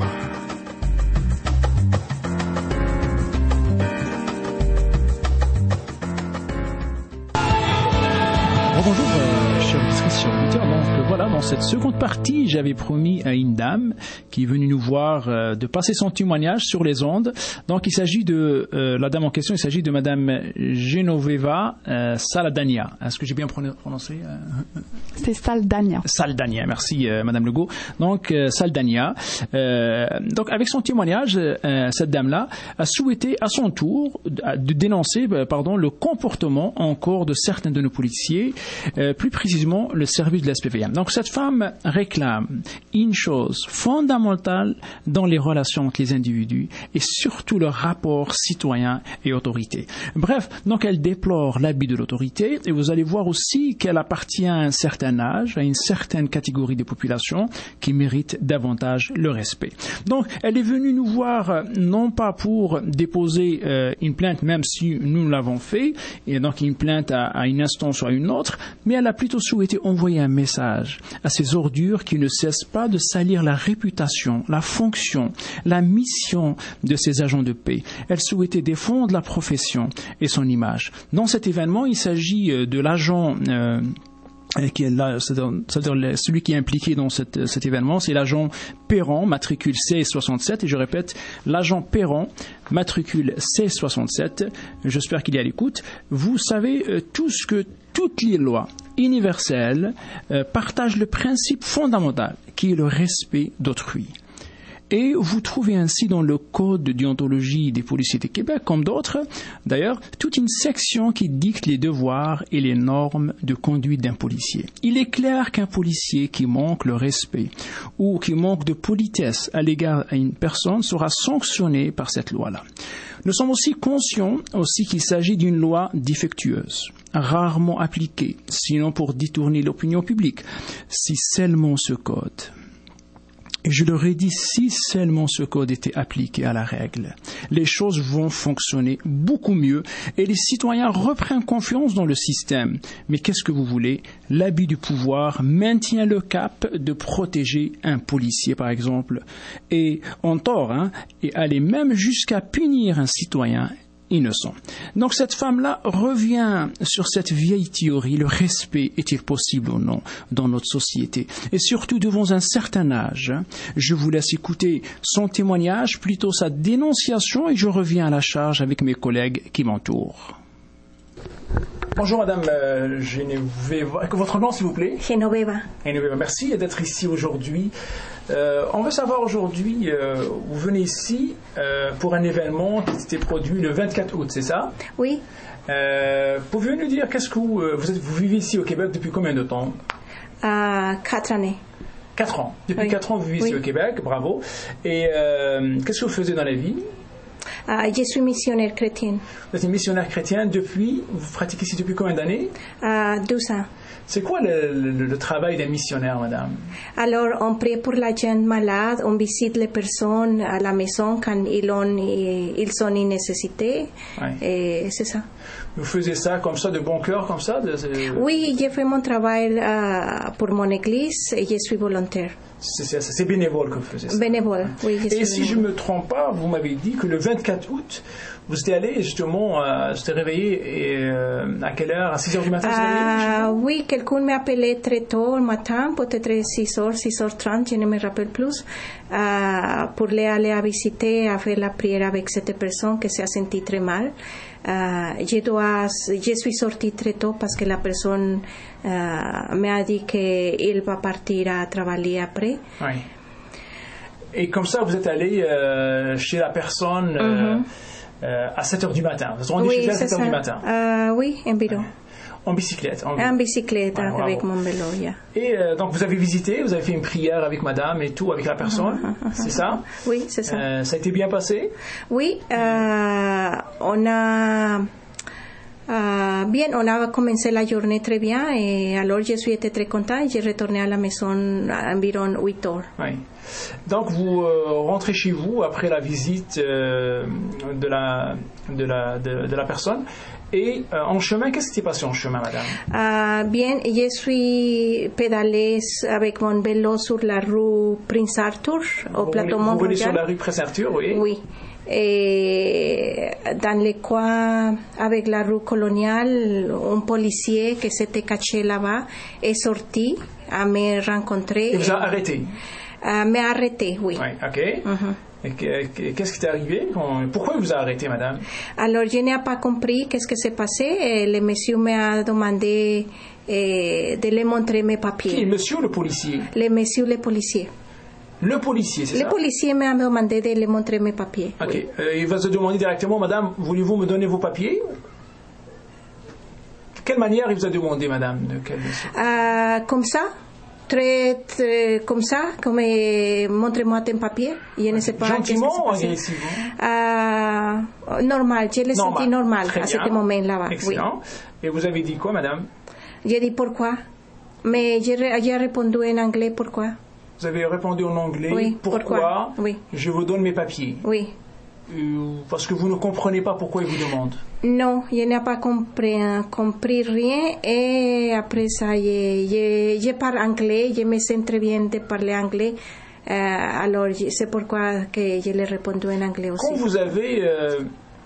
Bonjour, euh, chers auditrices, chers auditeurs. Donc voilà, dans cette seconde partie, j'avais promis à une dame qui est venue nous voir euh, de passer son témoignage sur les ondes. Donc il s'agit de euh, la dame en question, il s'agit de Madame Genoveva euh, Saldania. Est-ce que j'ai bien prononcé euh... C'est Saldania. Saldania, merci euh, Madame Legault. Donc euh, Saldania. Euh, donc avec son témoignage, euh, cette dame-là a souhaité à son tour de, de dénoncer, euh, pardon, le comportement encore de certains de nos policiers. Euh, plus précisément le service de l'S P V M. Donc cette femme réclame une chose fondamentale dans les relations entre les individus et surtout le rapport citoyen et autorité. Bref, donc elle déplore l'abus de l'autorité et vous allez voir aussi qu'elle appartient à un certain âge, à une certaine catégorie de population qui mérite davantage le respect. Donc elle est venue nous voir non pas pour déposer euh, une plainte, même si nous l'avons fait, et donc une plainte à, à une instance ou à une autre, mais elle a plutôt souhaité envoyer un message à ces ordures qui ne cessent pas de salir la réputation, la fonction, la mission de ces agents de paix. Elle souhaitait défendre la profession et son image. Dans cet événement, il s'agit de l'agent euh, qui est là, c'est-à-dire celui qui est impliqué dans cette, cet événement, c'est l'agent Perron, matricule C soixante-sept, et je répète, l'agent Perron, matricule C soixante-sept, j'espère qu'il est à l'écoute. Vous savez euh, tous que toutes les lois universelles euh, partagent le principe fondamental qui est le respect d'autrui. Et vous trouvez ainsi dans le code de déontologie des policiers du Québec, comme d'autres, d'ailleurs, toute une section qui dicte les devoirs et les normes de conduite d'un policier. Il est clair qu'un policier qui manque le respect ou qui manque de politesse à l'égard d'une personne sera sanctionné par cette loi-là. Nous sommes aussi conscients aussi qu'il s'agit d'une loi défectueuse, rarement appliquée, sinon pour détourner l'opinion publique. Si seulement ce code... Et je leur ai dit, si seulement ce code était appliqué à la règle, les choses vont fonctionner beaucoup mieux et les citoyens reprennent confiance dans le système. Mais qu'est-ce que vous voulez? L'abus du pouvoir maintient le cap de protéger un policier, par exemple, et en tort, hein, et aller même jusqu'à punir un citoyen innocent. Donc cette femme-là revient sur cette vieille théorie, le respect est-il possible ou non dans notre société, et surtout devant un certain âge. Je vous laisse écouter son témoignage, plutôt sa dénonciation, et je reviens à la charge avec mes collègues qui m'entourent. Bonjour Madame euh, Genoveva. Votre nom s'il vous plaît? Genoveva. Genoveva, merci d'être ici aujourd'hui. Euh, on veut savoir aujourd'hui, euh, vous venez ici euh, pour un événement qui s'était produit le vingt-quatre août, c'est ça? Oui. Euh, pouvez-vous nous dire, qu'est-ce que vous, vous, êtes, vous vivez ici au Québec depuis combien de temps? euh, Quatre années. Quatre ans. Depuis oui. quatre ans, vous vivez oui. ici au Québec, bravo. Et euh, qu'est-ce que vous faisiez dans la vie? Uh, je suis missionnaire chrétienne. Vous êtes missionnaire chrétienne depuis, vous pratiquez ici depuis combien d'années? Uh, douze ans. C'est quoi le, le, le travail d'un missionnaire, madame? Alors, on prie pour la gente malade, on visite les personnes à la maison quand ils, ont, ils sont en nécessité. Ouais. Et c'est ça. Vous faisiez ça comme ça, de bon cœur, comme ça? De, de... Oui, j'ai fait mon travail uh, pour mon église et je suis volontaire. C'est, c'est, c'est bénévole que vous faisiez ça. Bénévole, oui. Et si je ne me trompe pas, vous m'avez dit que le vingt-quatre août, Vous étiez allé justement, euh, vous étiez réveillé et, euh, à quelle heure? À six heures du matin? Ah, oui, quelqu'un m'a appelé très tôt le matin, peut-être six heures, six heures trente, je ne me rappelle plus, uh, pour les aller à visiter, à faire la prière avec cette personne qui s'est sentie très mal. Uh, je, dois, je suis sortie très tôt parce que la personne uh, m'a dit qu'il va partir à travailler après. Oui. Et comme ça, vous êtes allé euh, chez la personne... Mm-hmm. Euh, à sept heures du matin. Vous êtes rendu oui, chez elle à sept heures du matin. Uh, oui, en vélo. En bicyclette. En, en bicyclette, ouais, avec mon vélo, yeah. Et euh, donc vous avez visité, vous avez fait une prière avec madame et tout, avec la personne, uh-huh, uh-huh. C'est ça? Oui, c'est ça. Euh, ça a été bien passé? Oui, euh, on a... Uh, bien, on a commencé la journée très bien et alors je suis été très content et j'ai retourné à la maison environ huit heures. Oui. Donc vous euh, rentrez chez vous après la visite euh, de, la, de, la, de, de la personne et euh, en chemin, qu'est-ce qui s'est passé en chemin, madame? Uh, bien, je suis pédalée avec mon vélo sur la rue Prince Arthur au vous plateau Mont-Royal. Vous venez sur la Royal. rue Prince Arthur, oui. Oui. Et dans le coin avec la rue Coloniale, un policier qui s'était caché là-bas est sorti à me rencontrer. Et vous a arrêté? Uh, m'a arrêté, oui. Oui, ok. Uh-huh. Et qu'est-ce qui t'est arrivé? Pourquoi il vous a arrêté, madame? Alors, je n'ai pas compris qu'est-ce qui s'est passé. Et le monsieur m'a demandé eh, de lui montrer mes papiers. Qui? Le monsieur ou le policier? Le monsieur, le policier. Le policier, c'est le ça? Le policier m'a demandé de lui montrer mes papiers. Ok. Oui. Euh, il va se demander directement, madame, voulez-vous me donner vos papiers? Quelle manière il vous a demandé, madame? De quelle... uh, comme ça? Très, très comme ça, comme eh, montrez-moi tes papiers. Je ne sais pas. Gentiment ou agressivement? Uh, normal, je l'ai senti normal Très à bien. ce moment-là. Excellent. Oui. Et vous avez dit quoi, madame? J'ai dit pourquoi, mais j'ai, j'ai répondu en anglais pourquoi. Vous avez répondu en anglais. Oui, pourquoi, pourquoi oui. Je vous donne mes papiers. Oui. Euh, parce que vous ne comprenez pas pourquoi il vous demande. Non, je n'ai pas compris, compris rien et après ça, je, je, je parle anglais, je me sens très bien de parler anglais. Euh, alors, c'est pourquoi que je l'ai répondu en anglais aussi. Quand vous avez euh,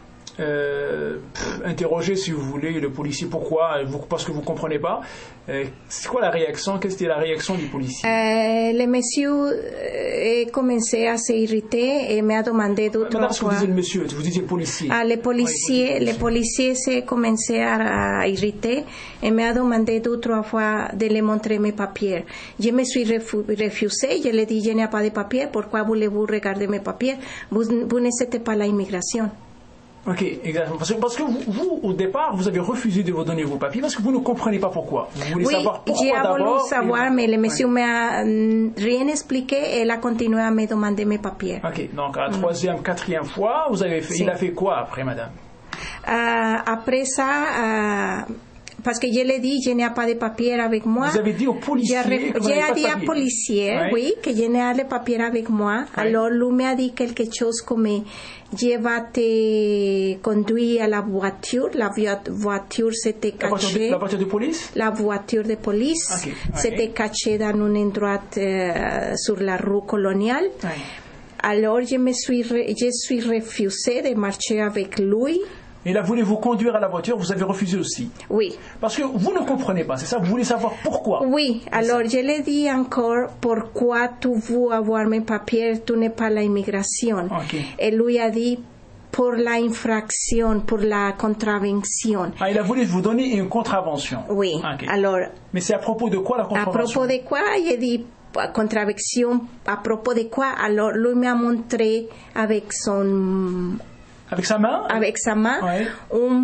euh, interrogé, si vous voulez, le policier, pourquoi, vous, parce que vous ne comprenez pas, euh, c'est quoi la réaction? Quelle était la réaction du policier? euh, Le monsieur a commencé à s'irriter et m'a demandé d'autres fois. Madame, fois. vous disiez le monsieur, vous disiez le policier. Ah, le policier, oui, le policier s'est commencé à, à irriter et m'a demandé d'autres fois de lui montrer mes papiers. Je me suis refu, refusée, je lui ai dit, je n'ai pas de papiers, pourquoi voulez-vous regarder mes papiers? Vous, vous n'êtes pas l'immigration. Ok, exactement. Parce que, parce que vous, vous, au départ, vous avez refusé de vous donner vos papiers parce que vous ne comprenez pas pourquoi. Vous voulez oui, savoir pourquoi j'ai d'abord. voulu savoir, et... mais le monsieur oui. m'a rien expliqué et il a continué à me demander mes papiers. Ok, donc à la troisième, mm. quatrième fois, vous avez fait, si. Il a fait quoi après, madame? uh, Après ça, uh, parce que je l'ai dit, je n'ai pas de papiers avec moi. Vous avez dit au policier J'ai, que vous j'ai pas dit au policier, ouais. oui, que je n'ai pas de papiers avec moi. Ouais. Alors, lui m'a dit quelque chose comme, je vais te conduire à la voiture. La voiture s'était cachée. La voiture de police? La voiture de police okay. s'était ouais. cachée dans un endroit euh, sur la rue Coloniale. Ouais. Alors, je me suis, je suis refusée de marcher avec lui. Et là, voulez-vous conduire à la voiture? Vous avez refusé aussi? Oui. Parce que vous ne comprenez pas, c'est ça? Vous voulez savoir pourquoi? Oui. Alors, je lui dis encore, pourquoi tu veux avoir mes papiers? Tu n'es pas l'immigration. Okay. Et lui a dit, pour la infraction, pour la contravention. Ah, il a voulu vous donner une contravention? Oui. Okay. Alors. Mais c'est à propos de quoi la contravention? À propos de quoi? Il a dit, contravention, à propos de quoi? Alors, lui m'a montré avec son... Avec sa main? Avec sa main, ouais. une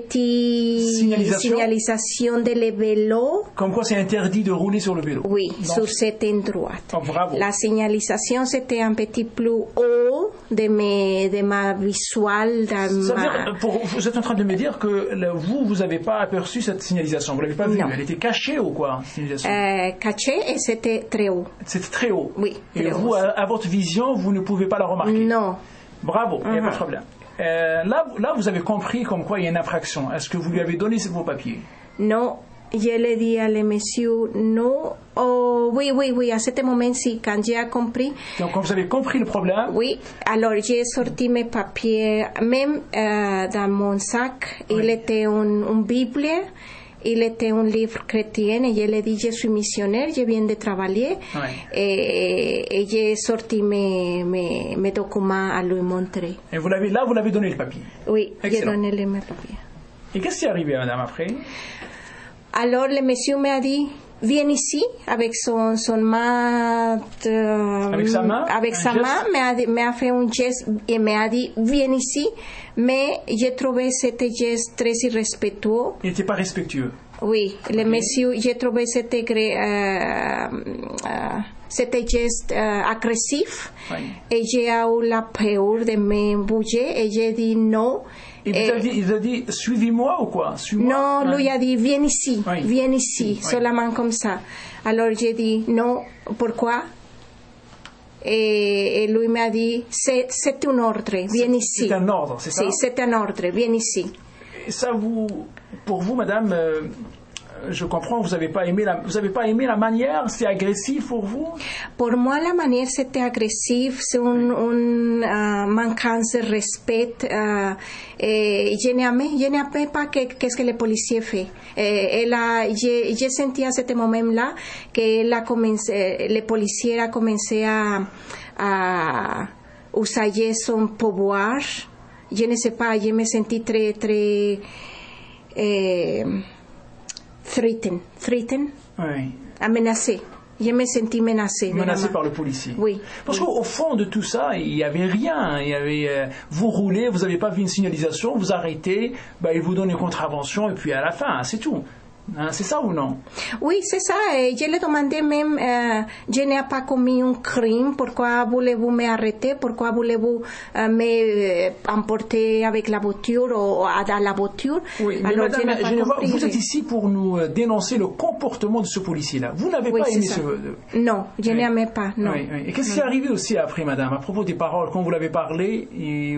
petite signalisation, signalisation de le vélo. Comme quoi c'est interdit de rouler sur le vélo? Oui, donc, sur cet endroit. Oh, bravo. La signalisation c'était un petit plus haut de, mes, de ma visuelle. Ça ma... veut dire, pour, vous êtes en train de me dire que le, vous, vous n'avez pas aperçu cette signalisation, vous ne l'avez pas vue? Elle était cachée ou quoi, signalisation? Euh, cachée et c'était très haut. C'était très haut? Oui. Et vous, à, à votre vision, vous ne pouvez pas la remarquer? Non. Bravo, il uh-huh. n'y a pas de problème. Euh, là, là, vous avez compris comme quoi il y a une infraction. Est-ce que vous lui avez donné vos papiers? Non, je le dis à le monsieur non. Oh, oui, oui, oui, à ce moment-ci, quand j'ai compris. Donc, quand vous avez compris le problème. Oui, alors j'ai sorti mes papiers, même euh, dans mon sac, oui. Il était une, une Bible, il était un livre chrétien, et je lui ai dit, je suis missionnaire, je viens de travailler, oui. et, et j'ai sorti mes, mes, mes documents à lui montrer. Et vous l'avez, là, vous l'avez donné le papier? Oui, j'ai donné les, mes papiers. Et qu'est-ce qui est arrivé, madame, après? Alors, le monsieur m'a dit, viens ici avec son, son main, euh, avec sa main, avec sa geste. main, m'a, m'a fait un geste et m'a dit viens ici, mais j'ai trouvé ce geste très irrespectueux. Il n'était pas respectueux. Oui, le okay. monsieur, j'ai trouvé ce euh, euh, geste euh, agressif oui. et j'ai eu la peur de me bouger et j'ai dit non. Il vous a dit, il vous a dit suivez-moi ou quoi? Suis-moi. Non, lui a dit viens ici, oui. viens ici, oui. seulement comme ça. Alors j'ai dit non, pourquoi? Et, et lui m'a dit c'est, c'est un ordre, viens c'est, ici. C'est un ordre, c'est ça? Si, c'est un ordre, viens ici. Et ça, vous, pour vous, madame, euh, je comprends, vous n'avez pas aimé la, vous avez pas aimé la manière, c'est agressif pour vous? Pour moi, la manière c'était agressif, c'est un, un uh, manquance de respect. Uh, et je n'aimais, je n'aimais pas que, qu'est-ce que le policier fait. Et, et là, j'ai, j'ai senti à ce moment-là que la commencé, le policier a commencé à, à user son pouvoir. Je ne sais pas, je me sentis très, très eh, threatened, threatened, oui. amenacé. Je me sentis menacée. Menacée par le policier. Oui. Parce oui. qu'au fond de tout ça, il n'y avait rien. Il y avait, euh, vous roulez, vous n'avez pas vu une signalisation, vous arrêtez, bah, il vous donne une contravention et puis à la fin, c'est tout. Hein, c'est ça ou non? Oui, c'est ça. Et je lui ai demandé même, euh, je n'ai pas commis un crime, pourquoi voulez-vous m'arrêter, pourquoi voulez-vous euh, m'emporter avec la voiture ou dans la voiture? Oui, mais alors, madame, je Genevois, vous êtes ici pour nous dénoncer le comportement de ce policier-là. Vous n'avez oui, pas aimé ça. ce... Non, je oui. n'aimais pas, non. Oui, oui. Et qu'est-ce qui est arrivé aussi après, madame, à propos des paroles, quand vous l'avez parlé et... euh,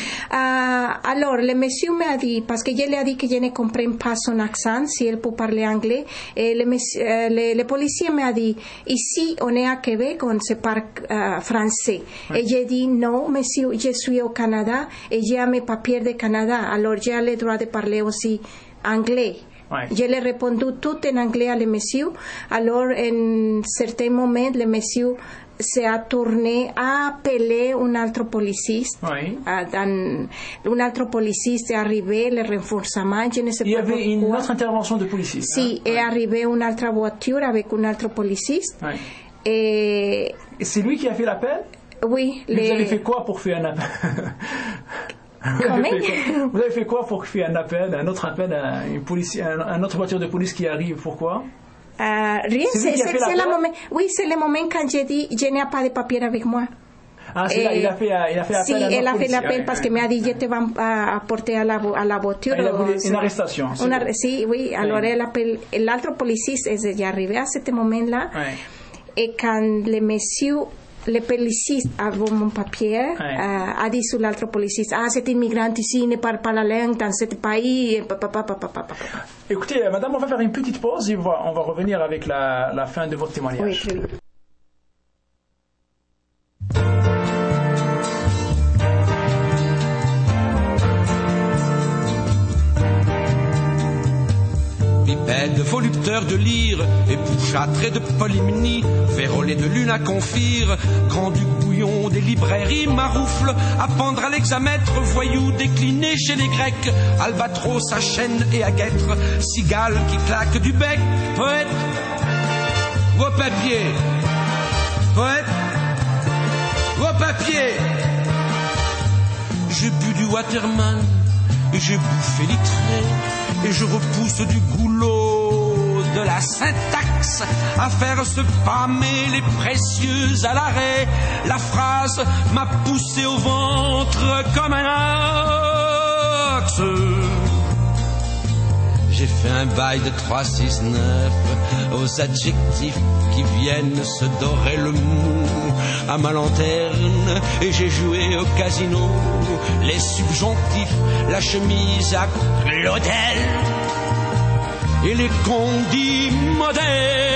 Alors, le monsieur m'a dit, parce que je lui ai dit que je ne comprends pas son accent, si elle peut parler anglais, et le, euh, le, le policier m'a dit, ici on est à Québec, on se parle euh, français. Oui. Et j'ai dit, non, monsieur, je suis au Canada et j'ai mes papiers de Canada, alors j'ai le droit de parler aussi anglais. Ouais. Je l'ai répondu tout en anglais à le monsieur. Alors, en certains moments, le monsieur s'est tourné à appeler un autre policier. Oui. Un, un autre policier est arrivé, le renforcement, je ne sais Il y pas avait pourquoi. une autre intervention de policier. Si, hein? est ouais. arrivé une autre voiture avec un autre policier. Ouais. Et... Et c'est lui qui a fait l'appel? Oui. Les... Vous avez fait quoi pour faire un appel? Vous avez, fait, vous avez fait quoi pour faire un appel, un autre appel à une, police, un, un autre voiture de police qui arrive? Pourquoi? Euh, rien, c'est, c'est, c'est, c'est le moment. Oui, c'est le moment quand j'ai dit je n'ai pas de papier avec moi. Ah, c'est là, il a fait, il a fait appel. Si, à elle a police. fait l'appel ah, parce oui, qu'il m'a dit je te vais apporter à la, à la voiture. Ah, il a voulu une arrestation. Une ar- si, oui, oui. Alors elle appelle, l'autre policier est déjà arrivé à ce moment-là. Oui. Et quand le monsieur, le policier avait mon papier, oui. euh, a dit sur l'autre policier, ah, cet immigrant ici ne parle pas la langue dans ce pays. Papa, papa, papa, papa. Écoutez, madame, on va faire une petite pause et on va, on va revenir avec la, la fin de votre témoignage. Oui, très bien. Bipède, volupteur de lyre, épouchâtré de polymnie, vérolé de lune à confire, grand-duc bouillon des librairies, maroufle, à pendre à l'hexamètre, voyou décliné chez les Grecs, albatros à chaîne et à guêtre, cigale qui claque du bec, poète, vos papiers, poète, vos papiers. J'ai bu du Waterman, et j'ai bouffé l'itré, et je repousse du goulot de la syntaxe à faire se pâmer les précieux à l'arrêt. La phrase m'a poussé au ventre comme un axe. J'ai fait un bail de trois six neuf aux adjectifs qui viennent se dorer le mou à ma lanterne, et j'ai joué au casino les subjonctifs, la chemise à Claudel. et les condits modernes.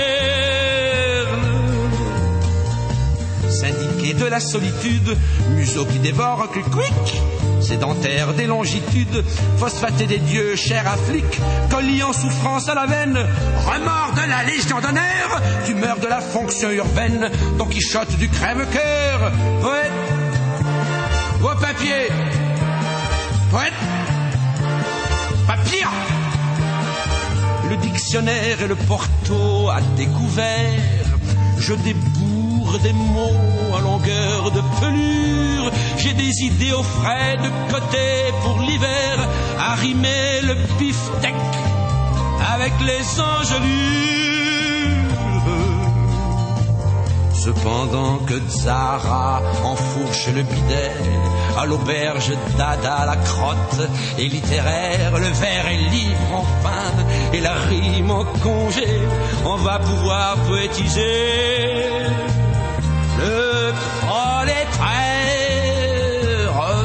Syndiqués de la solitude, museaux qui dévorent quick-quick, sédentaires des longitudes, phosphatés des dieux, chair à flic, colis en souffrance à la veine, remords de la légion d'honneur, tumeur de la fonction urbaine, Don Quichotte du crève-cœur, poète, au papier, poète, papier. Le dictionnaire et le porto à découvert, je débourre des mots à longueur de pelure. J'ai des idées au frais de côté pour l'hiver, à rimer le beefsteak avec les engelures. Cependant que Zara enfourche le bidet, à l'auberge Dada la crotte est littéraire, le vers est libre enfin, et la rime en congé, on va pouvoir poétiser le prolétaire.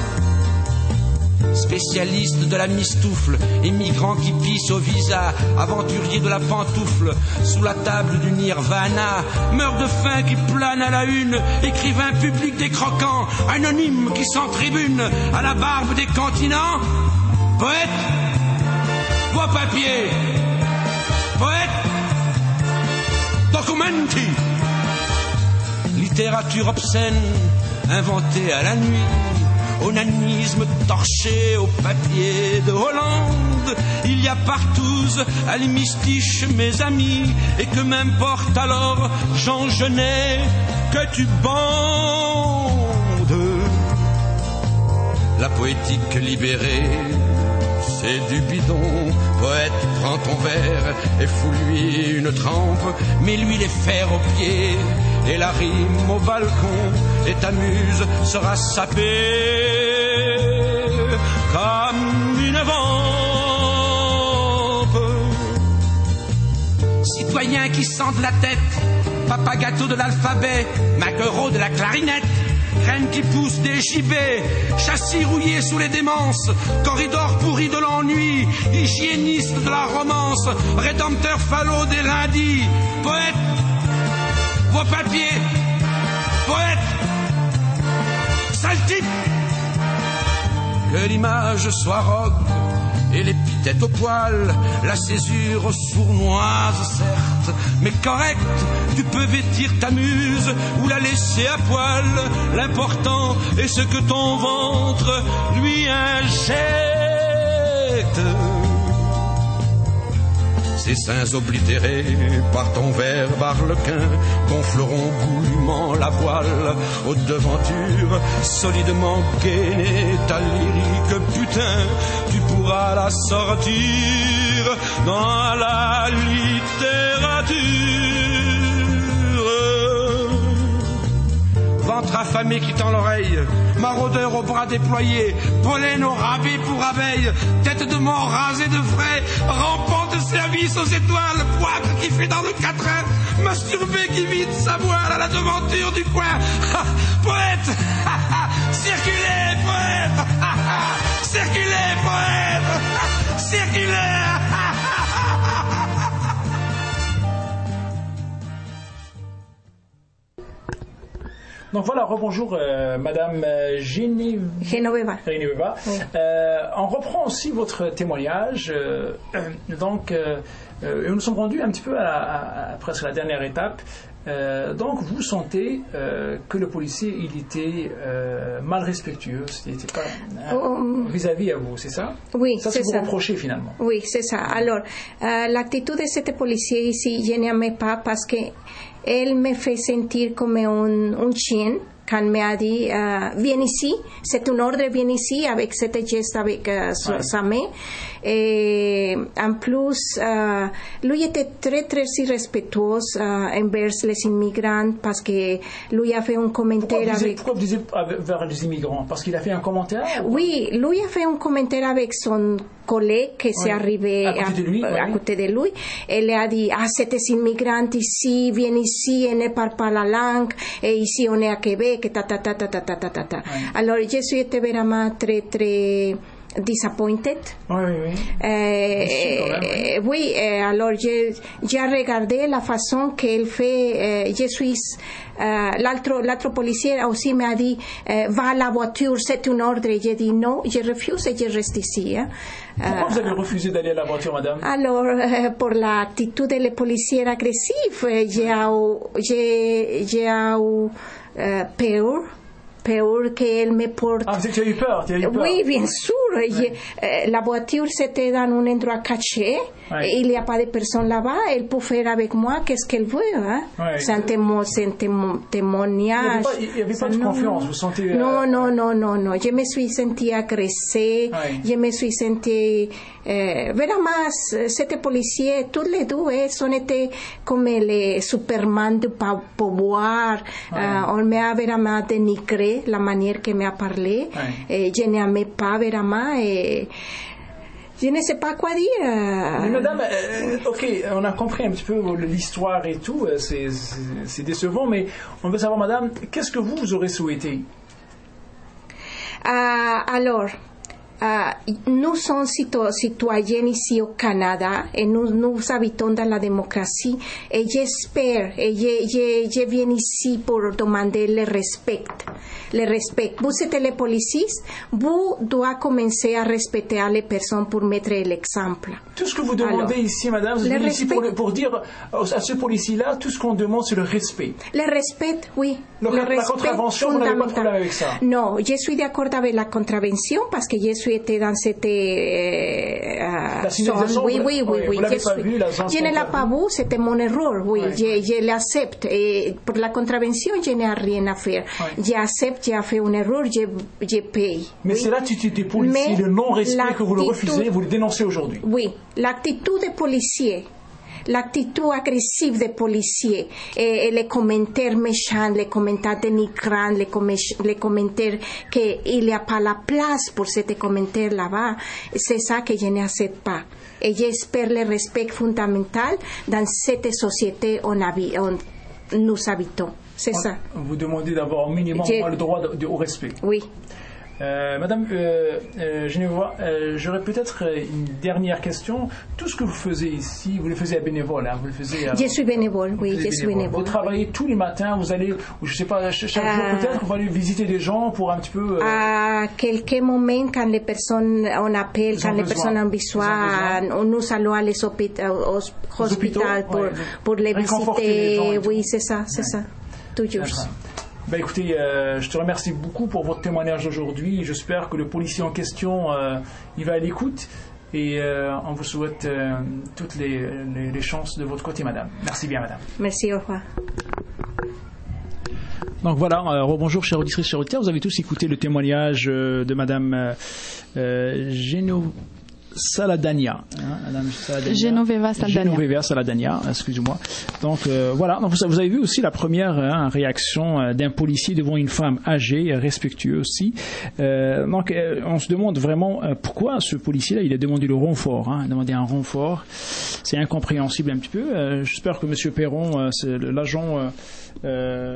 Spécialiste de la mistoufle, émigrant qui pisse au visa, aventurier de la pantoufle, sous la table du nirvana, meurt de faim qui plane à la une, écrivain public des croquants, anonyme qui s'entribune à la barbe des continents, poète, voix papier, poète, documenti, littérature obscène, inventée à la nuit, onanisme torché au papier de Hollande. Il y a partout à l'hémistiche mes amis, et que m'importe alors, Jean Genet, que tu bandes. La poétique libérée, c'est du bidon. Poète, prends ton verre et fous-lui une trempe, mets-lui les fers aux pieds et la rime au balcon, et ta muse sera sapée comme une vampe. Citoyen qui sent de la tête, papa gâteau de l'alphabet, maquereau de la clarinette, graine qui pousse des gibets, châssis rouillé sous les démences, corridor pourri de l'ennui, hygiéniste de la romance, rédempteur falot des lundis, poète, vos papiers, poète, sale type, que l'image soit rogue et l'épithète au poil, la césure sournoise certes, mais correcte, tu peux vêtir ta muse ou la laisser à poil, l'important est ce que ton ventre lui injecte. Ces seins oblitérés par ton verbe arlequin gonfleront goulûment la voile aux devantures, solidement gainée ta lyrique putain, tu pourras la sortir dans la littérature. Ventre affamé qui tend l'oreille, maraudeur aux bras déployés, pollen au rabais pour abeilles, tête de mort rasée de frais, rampant de service aux étoiles, poivre qui fait dans le quatrain, masturbé qui vide sa voile à la devanture du coin. Poète, circulez, poète, circulez, poète, circulez. Donc voilà, rebonjour euh, Madame Geneviève. Genoveva. Genoveva. Oui. Euh, on reprend aussi votre témoignage. Euh, donc, euh, euh, nous sommes rendus un petit peu à, à, à presque la dernière étape. Euh, donc, vous sentez euh, que le policier, il était euh, mal respectueux, c'était pas hein, vis-à-vis à vous, c'est ça? Oui, ça, c'est vous ça. Reprochez finalement. Oui, c'est ça. Alors, euh, l'actitud de ce policier ici, je n'aimais pas parce que él me fait sentir comme un, un chien quand me a dit uh, viens ici, c'est un ordre, viens ici, avec cette geste avec uh, ouais. sa main. Et en plus, uh, lui était très très irrespectueux uh, envers les immigrants parce que lui a fait un commentaire pourquoi avec... Pourquoi vous disiez vers les immigrants? Parce qu'il a fait un commentaire? Oui, lui a fait un commentaire avec son collègue qui s'est arrivé à côté, à, de lui, à, ouais. à côté de lui. Elle lui a dit, ah, c'est des immigrants ici, viens ici, et ne parle pas la langue, et ici on est à Québec, ta ta ta ta ta ta ta ta. Ouais. Alors, je suis été vraiment très très disappointed. Oui, oui, oui. Euh, oui, euh, alors j'ai regardé la façon qu'elle fait. Euh, je suis. Euh, l'autre, l'autre policier aussi m'a dit euh, va à la voiture, c'est un ordre. J'ai dit non, je refuse et je reste ici. Hein. Pourquoi euh, vous avez refusé d'aller à la voiture, madame? Alors, euh, pour l'attitude des policiers agressifs, j'ai eu, j'ai eu euh, peur. Peur qu'elle me porte. Ah, tu as eu peur, tu as eu peur. Oui, bien sûr. Ouais. Je, euh, la voiture, c'était dans un endroit caché. Ouais. Il n'y a pas de personne là-bas. Elle peut faire avec moi qu'est-ce qu'elle veut. Hein? Ouais. C'est un témo, témo, témoignage. Il n'y avait pas, avait pas de non, confiance. Vous sentez. Euh... Non, non, non, non, non. Je me suis sentie agressée. Ouais. Je me suis sentie. Euh, vraiment, c'était policier. Tous les deux, ils étaient comme les Superman de pouvoir. Ouais. Euh, on m'a vraiment dénigré la manière que m'a parlé. Ouais. Et je n'aimais pas vraiment. Et je ne sais pas quoi dire. Mais madame, euh, ok, on a compris un petit peu l'histoire et tout, c'est, c'est, c'est décevant, mais on veut savoir, madame, qu'est-ce que vous, vous aurez souhaité? euh, Alors, euh, nous sommes citoyens ici au Canada et nous, nous habitons dans la démocratie et j'espère et je, je, je viens ici pour demander le respect. Le respect. Vous êtes les policiers, vous devez commencer à respecter les personnes pour mettre l'exemple. Tout ce que vous demandez Alors, ici, madame, vous êtes ici pour, pour dire à ce policier-là, tout ce qu'on demande, c'est le respect. Le respect, oui. Le, le la respect contravention, vous n'avez pas de problème avec ça? Non, je suis d'accord avec la contravention parce que je suis été dans cette... Euh, la signalisation, oui, oui, oui. oui. Vous l'avez je pas suis, vu, la je ne l'ai pas vu, c'était mon erreur, oui. oui. Je, je l'accepte. Et pour la contravention, je n'ai rien à faire. Oui. J'accepte. J'ai fait une erreur, je, je paye. Mais oui. C'est l'attitude des policiers, le non-respect que vous le refusez, vous le dénoncez aujourd'hui. Oui, l'attitude des policiers, l'attitude agressive des policiers, et, et les commentaires méchants, les commentaires dénigrants, les, com les commentaires qu'il n'y a pas la place pour ces commentaires là-bas, c'est ça que je n'accepte pas. Et j'espère le respect fondamental dans cette société où on, nous habitons. C'est ça. Vous demandez d'avoir au minimum le droit de, de, au respect. Oui. Euh, Madame euh, euh, Genevois, euh, j'aurais peut-être une dernière question. Tout ce que vous faisiez ici, vous le faisiez à bénévole, hein, vous le faisiez. À, je suis bénévole, oui, je suis bénévole. Vous travaillez oui. tous les matins, vous allez, je sais pas, chaque jour euh, peut-être, vous allez visiter des gens pour un petit peu. Euh, à quelques moments, quand les personnes on appelle, quand les besoin. personnes ont besoin, besoin. nous allons à les hôpitaux, aux hôpitaux pour, ouais. pour les visiter. Les oui, c'est ça, c'est ouais. ça. Toujours. Ben écoutez, euh, je te remercie beaucoup pour votre témoignage aujourd'hui. J'espère que le policier en question, euh, il va à l'écoute et euh, on vous souhaite euh, toutes les, les, les chances de votre côté, madame. Merci bien, madame. Merci, au revoir. Donc voilà, euh, rebonjour chers auditrices, chers auditeurs. Vous avez tous écouté le témoignage euh, de madame euh, euh, Géno... Saladania, hein, Madame Saladania. Genoveva Saladania. Genoveva Saladania, excusez-moi. Donc euh, voilà, donc, vous avez vu aussi la première hein, réaction euh, d'un policier devant une femme âgée, respectueux aussi. Euh, donc euh, on se demande vraiment euh, pourquoi ce policier-là, il a demandé le renfort, hein, il a demandé un renfort. C'est incompréhensible un petit peu. Euh, j'espère que Monsieur Perron, euh, c'est l'agent euh, euh,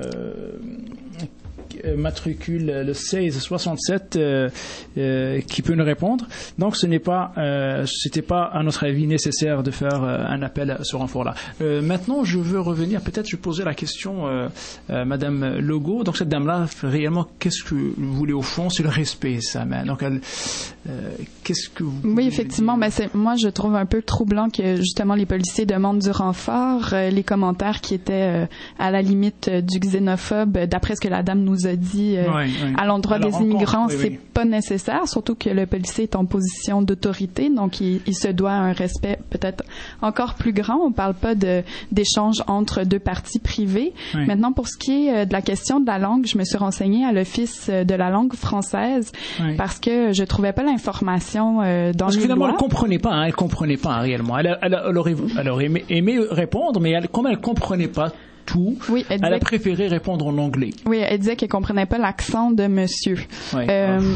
matricule le seize soixante-sept euh, euh, qui peut nous répondre. Donc ce n'est pas, euh, c'était pas à notre avis nécessaire de faire euh, un appel à ce renfort-là. Euh, maintenant, je veux revenir. Peut-être je posais la question, euh, euh, Madame Legault. Donc cette dame-là, réellement, qu'est-ce que vous voulez au fond? C'est le respect, ça. Mais donc elle, euh, qu'est-ce que vous Oui, effectivement. Mais c'est, moi, je trouve un peu troublant que justement les policiers demandent du renfort. Euh, les commentaires qui étaient euh, à la limite euh, du xénophobe, d'après ce que la dame nous a dit euh, oui, oui. à l'endroit des immigrants, oui, oui. c'est pas nécessaire, surtout que le policier est en position d'autorité, donc il, il se doit un respect peut-être encore plus grand. On parle pas de d'échange entre deux parties privées. Oui. Maintenant, pour ce qui est de la question de la langue, je me suis renseignée à l'Office de la langue française oui. parce que je trouvais pas l'information euh, dans parce les finalement, lois. Elle comprenait pas, hein, elle comprenait pas hein, réellement. Elle, elle, elle aurait, elle aurait aimé, aimé répondre, mais elle, comme elle comprenait pas tout, oui, elle, elle a préféré répondre en anglais. Oui, elle disait qu'elle comprenait pas l'accent de monsieur. Oui. Euh,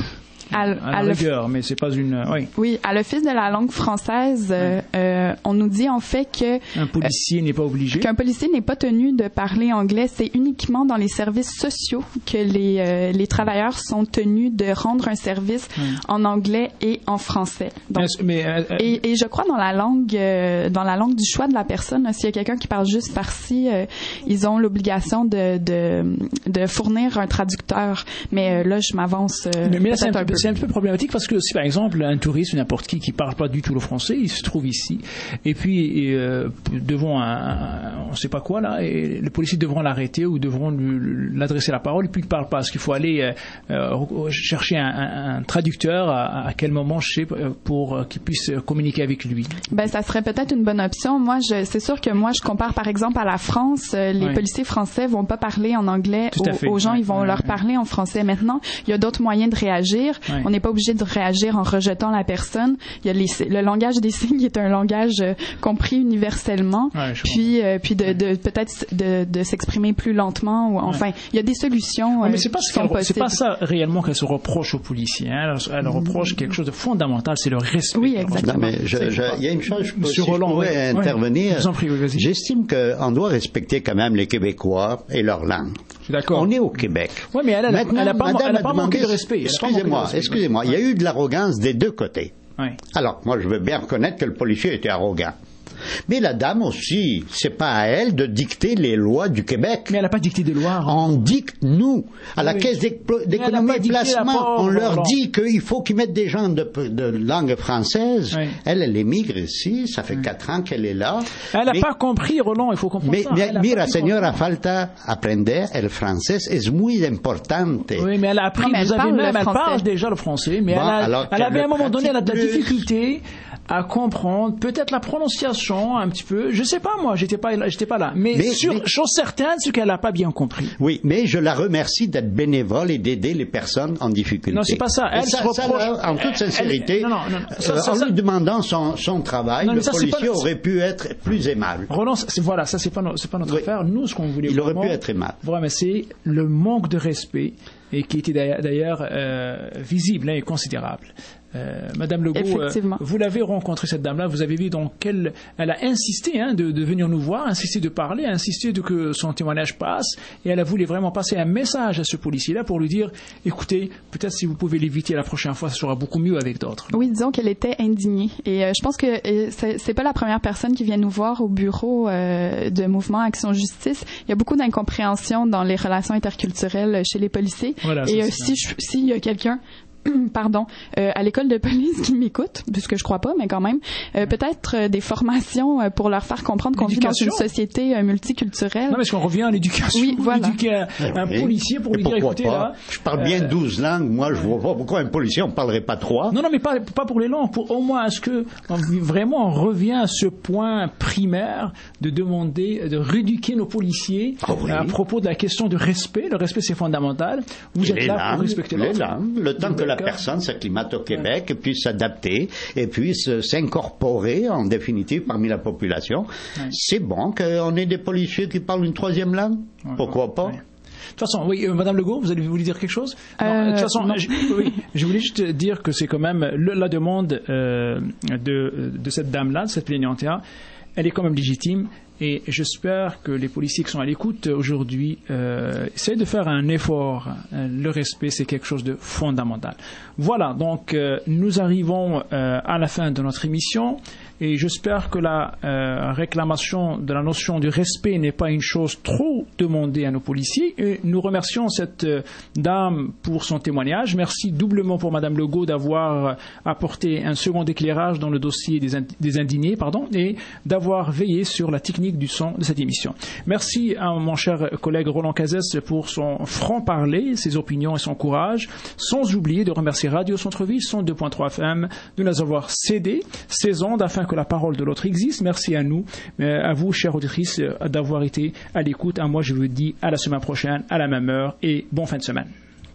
À, à la à rigueur, mais c'est pas une. Oui. Oui, à l'Office de la langue française, euh, euh, on nous dit en fait que un policier euh, n'est pas obligé. Qu'un policier n'est pas tenu de parler anglais. C'est uniquement dans les services sociaux que les euh, les travailleurs sont tenus de rendre un service hum. en anglais et en français. Donc, mais, euh, euh, et, et je crois dans la langue euh, dans la langue du choix de la personne, s'il y a quelqu'un qui parle juste farci, euh, ils ont l'obligation de, de de fournir un traducteur. Mais euh, là, je m'avance. Euh, mais mais là, c'est un, peu, c'est un peu problématique parce que si par exemple un touriste ou n'importe qui qui parle pas du tout le français, il se trouve ici et puis et, euh, devant un, un on sait pas quoi là, et les policiers devront l'arrêter ou devront lui, l'adresser la parole et puis il parle pas. Est-ce qu'il faut aller euh, euh, chercher un, un, un traducteur à, à quel moment, je sais, pour euh, qu'il puisse communiquer avec lui? Ben ça serait peut-être une bonne option. Moi, je, c'est sûr que moi, je compare par exemple à la France. Les oui. policiers français vont pas parler en anglais aux, aux gens, oui. ils vont oui. leur parler en français. Maintenant, il y a d'autres moyens de réagir. Oui. On n'est pas obligé de réagir en rejetant la personne. Il y a les, le langage des signes est un langage euh, compris universellement. Ouais, puis, euh, puis de, de peut-être de, de s'exprimer plus lentement. Ou enfin, ouais. il y a des solutions. Euh, mais c'est pas qui sont possibles. C'est pas ça réellement qu'elle se reproche aux policiers. Hein. Elle, elle reproche quelque chose de fondamental, c'est le respect. Oui, exactement. Non, mais je, je, il y a une chose, je peux, si Roland, je pourrais ouais, intervenir. Ouais, prie, oui, j'estime qu'on doit respecter quand même les Québécois et leur langue. D'accord. On est au Québec. Oui, mais elle a, Maintenant, elle a pas, elle a pas demandé, manqué de respect. Excusez-moi, respect. excusez-moi. Il y a eu de l'arrogance des deux côtés. Oui. Alors, moi, je veux bien reconnaître que le policier était arrogant. Mais la dame aussi, c'est pas à elle de dicter les lois du Québec. Mais elle n'a pas dicté des lois. On dicte, nous, à la oui. Caisse d'économie et de placement, on leur alors. dit qu'il faut qu'ils mettent des gens de, de langue française. Oui. Elle, elle émigre ici, ça fait oui. quatre ans qu'elle est là. Elle n'a pas compris, Roland, il faut comprendre mais, ça. Mais, mira, señora, falta aprender el francés, es muy importante. Oui, mais elle a appris, non, vous avez même, elle parle déjà le français, mais bon, elle, a, alors, elle avait à un moment donné, elle a de la difficulté à comprendre, peut-être la prononciation un petit peu, je sais pas moi, j'étais pas j'étais pas là, mais, mais sur mais, chose certaine, c'est qu'elle a pas bien compris. Oui, mais je la remercie d'être bénévole et d'aider les personnes en difficulté. Non, c'est pas ça. Elle ça, se reproche ça, là, en toute sincérité, elle, non, non, non, ça, euh, ça, en ça, lui demandant son, son travail, non, le ça, policier pas, aurait pu être plus aimable. Roland, c'est, voilà, ça c'est pas no, c'est pas notre oui. affaire. Nous, ce qu'on voulait. Il vraiment, aurait pu être aimable. Vraiment, c'est le manque de respect et qui était d'ailleurs euh, visible hein, et considérable. Euh, Madame Legault, euh, vous l'avez rencontrée cette dame-là, vous avez vu dans quelle elle a insisté hein, de, de venir nous voir, insisté de parler, insisté de que son témoignage passe, et elle a voulu vraiment passer un message à ce policier-là pour lui dire, écoutez, peut-être si vous pouvez l'éviter la prochaine fois, ça sera beaucoup mieux avec d'autres. Oui, disons qu'elle était indignée, et euh, je pense que euh, c'est, c'est pas la première personne qui vient nous voir au bureau euh, de Mouvement Action Justice. Il y a beaucoup d'incompréhension dans les relations interculturelles chez les policiers, voilà, et euh, si je, s'il y a quelqu'un pardon, euh, à l'école de police qui m'écoute, puisque je crois pas, mais quand même, euh, peut-être euh, des formations euh, pour leur faire comprendre qu'on vit dans une société euh, multiculturelle. Non, mais est-ce qu'on revient à l'éducation? Oui, voilà. Éduquer un, un oui. policier pour lui dire, écoutez, pas? là... Je parle bien euh, douze langues, moi, je vois pas pourquoi un policier, on parlerait pas trois. Non, non, mais pas, pas pour les langues, pour au moins, est-ce que on, vraiment on revient à ce point primaire de demander, de rééduquer nos policiers oh, oui. à propos de la question de respect. Le respect, c'est fondamental. Vous et êtes là langues, pour respecter l'autre. Les langues, le temps que la personne s'acclimate au Québec, ouais. puisse s'adapter et puisse s'incorporer en définitive parmi la population. Ouais. C'est bon qu'on ait des policiers qui parlent une troisième langue. Ouais, Pourquoi ouais, pas? Ouais. De toute façon, oui, euh, Madame Legault, vous allez voulu dire quelque chose? euh, non, de toute façon, je, oui, je voulais juste dire que c'est quand même le, la demande euh, de, de cette dame-là, de cette plaignante-là, elle est quand même légitime. Et j'espère que les policiers qui sont à l'écoute aujourd'hui euh, essayent de faire un effort. Le respect, c'est quelque chose de fondamental. Voilà, donc euh, nous arrivons euh, à la fin de notre émission. Et j'espère que la euh, réclamation de la notion du respect n'est pas une chose trop demandée à nos policiers. Et nous remercions cette euh, dame pour son témoignage. Merci doublement pour Madame Legault d'avoir apporté un second éclairage dans le dossier des, ind- des indignés, pardon, et d'avoir veillé sur la technique du son de cette émission. Merci à mon cher collègue Roland Cazès pour son franc-parler, ses opinions et son courage. Sans oublier de remercier Radio Centre-Ville, cent deux point trois F M, de nous avoir cédé ces ondes afin que la parole de l'autre existe. Merci à nous, à vous, chères auditrices, d'avoir été à l'écoute. À moi, je vous dis à la semaine prochaine, à la même heure, et bonne fin de semaine.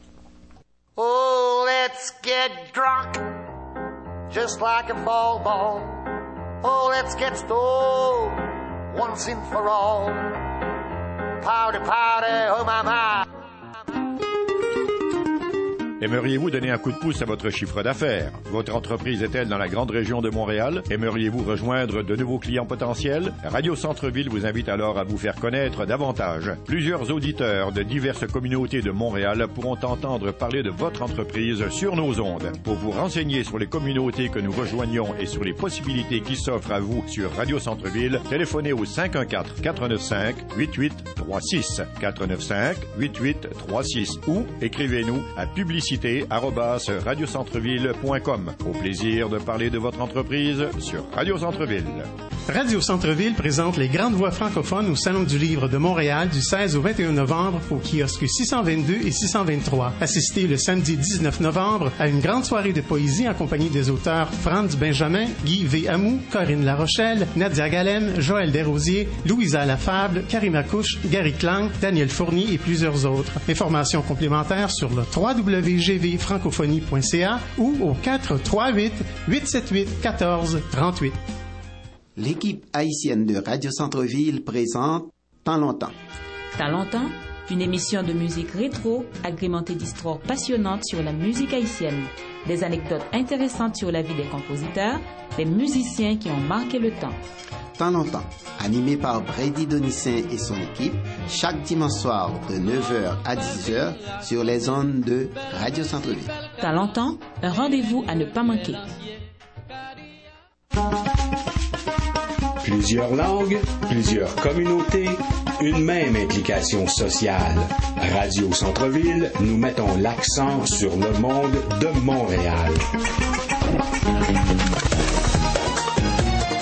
Oh, let's get drunk, just like a ball ball. Oh, let's get stoned, once and for all. Powder, powder, oh my, my. Aimeriez-vous donner un coup de pouce à votre chiffre d'affaires? Votre entreprise est-elle dans la grande région de Montréal? Aimeriez-vous rejoindre de nouveaux clients potentiels? Radio Centre-Ville vous invite alors à vous faire connaître davantage. Plusieurs auditeurs de diverses communautés de Montréal pourront entendre parler de votre entreprise sur nos ondes. Pour vous renseigner sur les communautés que nous rejoignons et sur les possibilités qui s'offrent à vous sur Radio Centre-Ville, téléphonez au cinq un quatre, quatre neuf cinq, huit huit trois six, quatre neuf cinq, huit huit trois six ou écrivez-nous à publicité arobase radiocentreville point com. Au plaisir de parler de votre entreprise sur Radio Centre-Ville. Radio Centre-Ville présente les grandes voix francophones au Salon du Livre de Montréal du seize au vingt et un novembre au kiosque six cent vingt-deux et six cent vingt-trois. Assistez le samedi dix-neuf novembre à une grande soirée de poésie en compagnie des auteurs Franz Benjamin, Guy V. Amou, Corinne Larochelle, Nadia Galem, Joël Desrosiers, Louisa Lafable, Karima Couche, Gary Klang, Daniel Fournier et plusieurs autres. Informations complémentaires sur le w w w point g v francophonie point c a ou au quatre trois huit, huit sept huit, un quatre trois huit. L'équipe haïtienne de Radio Centre-Ville présente Tant longtemps. Tant longtemps, une émission de musique rétro agrémentée d'histoires passionnantes sur la musique haïtienne, des anecdotes intéressantes sur la vie des compositeurs, des musiciens qui ont marqué le temps. Tant longtemps, animé par Brady Donicin et son équipe, chaque dimanche soir de neuf heures à dix heures sur les ondes de Radio Centre-Ville. Tant longtemps, un rendez-vous à ne pas manquer. Plusieurs langues, plusieurs communautés, une même implication sociale. Radio Centre-Ville, nous mettons l'accent sur le monde de Montréal.